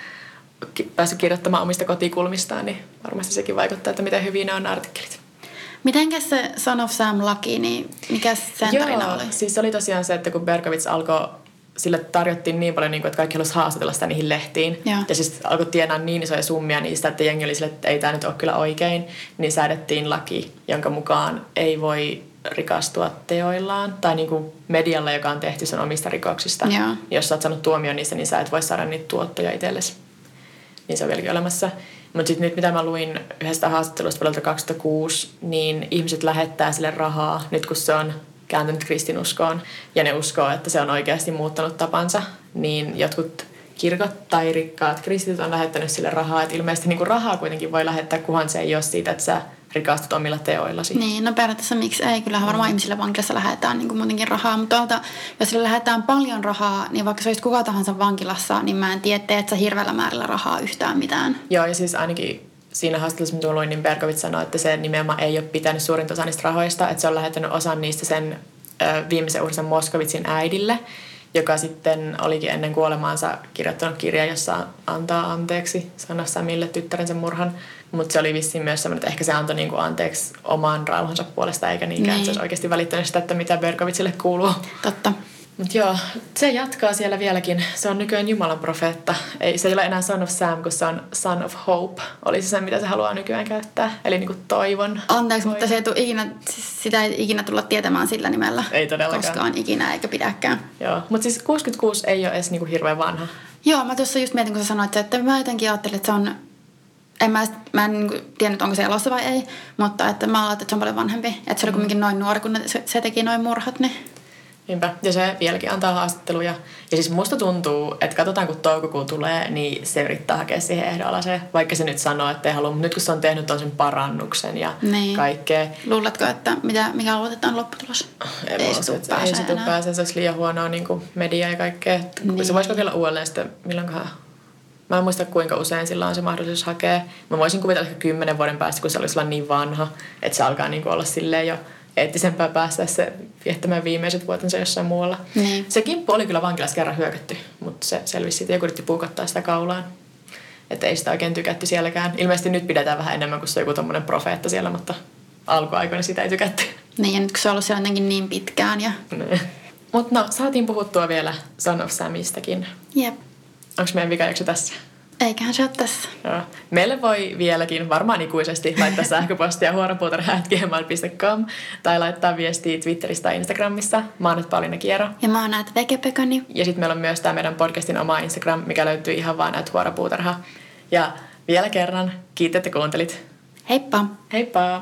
päässyt kirjoittamaan omista kotikulmistaan, niin varmasti sekin vaikuttaa, että miten hyviä ne on artikkelit.
Mitenkäs se Son of Sam laki, niin mikä sen
Joo,
tarina oli?
Siis oli tosiaan se, että kun Berkowitz alkoi, sille tarjottiin niin paljon, että kaikki halusi haastatella sitä niihin lehtiin. Ja, ja siis alkoi tienaa niin isoja summia niistä, että jengi oli sille, että ei tämä nyt ole kyllä oikein. Niin säädettiin laki, jonka mukaan ei voi rikastua teoillaan. Tai niin kuin medialla, joka on tehty sen omista rikoksista. Ja. Jos sä oot saanut tuomion niistä, niin sä et voi saada niitä tuottoja itsellesi. Niin se on vieläkin olemassa. Mutta sitten nyt mitä mä luin yhdestä haastattelusta vuodelta kaksituhattakuusi, niin ihmiset lähettää sille rahaa nyt kun se on kääntynyt kristinuskoon ja ne uskoo, että se on oikeasti muuttanut tapansa, niin jotkut kirkot tai rikkaat kristityt on lähettänyt sille rahaa. Että ilmeisesti niin kuin rahaa kuitenkin voi lähettää, kunhan se ei ole siitä, että sä rikastut omilla teoillasi.
Niin, no periaatteessa miksi ei. Kyllähän varmaan mm. ihmisille vankilassa lähetään niin kuin muutenkin rahaa, mutta tuolta, jos sille lähetään paljon rahaa, niin vaikka se olisi kuka tahansa vankilassa, niin mä en tiedä, että sä hirveällä määrällä rahaa yhtään mitään. Joo,
ja siis ainakin siinä haastattelussa, mitä luin, niin Berkowitz sanoi, että se nimenomaan ei ole pitänyt suurinta osa niistä rahoista, että se on lähettänyt osan niistä sen ö, viimeisen uhrinsa Moskovitzin äidille, joka sitten olikin ennen kuolemaansa kirjoittanut kirja, jossa antaa anteeksi Son of Samille tyttärensä murhan. Mutta se oli vissiin myös semmoinen, että ehkä se antoi niinku anteeksi oman rauhansa puolesta, eikä niinkään, niin. Että se olisi oikeasti välittänyt sitä, että mitä Berkowitzille kuuluu.
Totta.
Mutta joo, se jatkaa siellä vieläkin. Se on nykyään Jumalan profeetta. Ei, se ei ole enää Son of Sam, kun se on Son of Hope. Oli se se, mitä se haluaa nykyään käyttää. Eli niinku toivon.
Anteeksi,
toivon.
mutta se ei tule ikinä, sitä ei ikinä tulla tietämään sillä nimellä.
Ei todellakaan.
Koskaan ikinä eikä pidäkään.
Joo, mutta siis kuusikymmentäkuusi ei ole edes niinku hirveän vanha.
Joo, mä tuossa just mietin, kun sä sanoit, että mä jotenkin ajattelin, että se on... En mä, mä en niin tiennyt, onko se elossa vai ei, mutta että mä ajattelin, että se on paljon vanhempi. Että se oli kuitenkin noin nuori, kun se, se teki noin murhat. Niin.
Niinpä. Ja se vieläkin antaa haastatteluja. Ja siis musta tuntuu, että katsotaan kun toukokuu tulee, niin se yrittää hakea siihen ehdonalaiseen. Vaikka se nyt sanoo, että ei halua. Mutta nyt kun se on tehnyt toisen parannuksen ja niin. kaikkea.
Luuletko, että mitä, mikä luotetaan lopputulos?
Ei, ei se tule pääsee Ei se tule pääsee. Se olisi liian huonoa niin kuin media ja kaikkea. Niin. Se voisi kokeilla uudelleen sitten milloinkohan... Mä en muista, kuinka usein sillä on se mahdollisuus hakea. Mä voisin kuvitella ehkä kymmenen vuoden päästä, kun se olisi niin vanha, että se alkaa niin olla silleen jo eettisempää päästä se viettämään viimeiset vuotensa jossain muualla. Niin. Se kimppu oli kyllä vankilassa kerran hyökätty, mutta se selvisi siitä. Joku yritti puukottaa sitä kaulaan. Että ei sitä oikein tykätty sielläkään. Ilmeisesti nyt pidetään vähän enemmän kuin se joku tommoinen profeetta siellä, mutta alkuaikoina sitä ei tykätty.
Niin, ja nyt kun se on ollut siellä jotenkin niin pitkään. Ja...
Mutta no, saatiin puhuttua vielä Son of Samistakin.
Jep.
Onko meidän vikajakso tässä?
Eiköhän se ole tässä.
Joo. Meille voi vieläkin varmaan ikuisesti laittaa sähköpostia huoropuutarha ät gmail piste com tai laittaa viestiä Twitterissä tai Instagramissa. Mä oon nyt Pauliina Kiero.
Ja mä oon at Vekepekani.
Ja sitten meillä on myös tämä meidän podcastin oma Instagram, mikä löytyy ihan vaan at huoropuutarha. Ja vielä kerran, kiitos, että kuuntelit.
Heippa.
Heippa.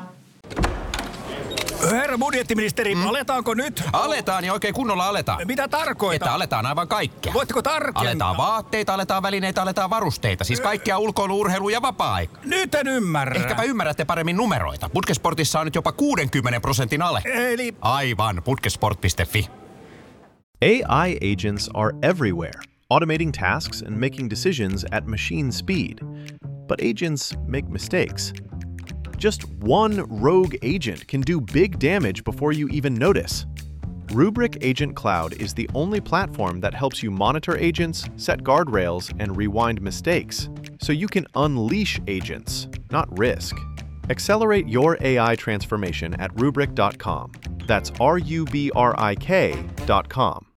Herra budjettiministeri, mm. aletaanko nyt?
Aletaan ja oikein kunnolla aletaan.
Mitä tarkoittaa?
Että aletaan aivan kaikkea.
Voitteko tarkentaa?
Aletaan vaatteita, aletaan välineitä, aletaan varusteita. Siis kaikkea ulkoilu, urheilu ja vapaa-aika.
Nyt en ymmärrä.
Ehkäpä ymmärrätte paremmin numeroita. Putkesportissa on nyt jopa kuudenkymmenen prosentin ale.
Eli?
Aivan, putkesport piste fi.
A I agents are everywhere, automating tasks and making decisions at machine speed. But agents make mistakes. Just one rogue agent can do big damage before you even notice. Rubrik Agent Cloud is the only platform that helps you monitor agents, set guardrails, and rewind mistakes, so you can unleash agents, not risk. Accelerate your A I transformation at rubrik dot com. That's R U B R I K dot com.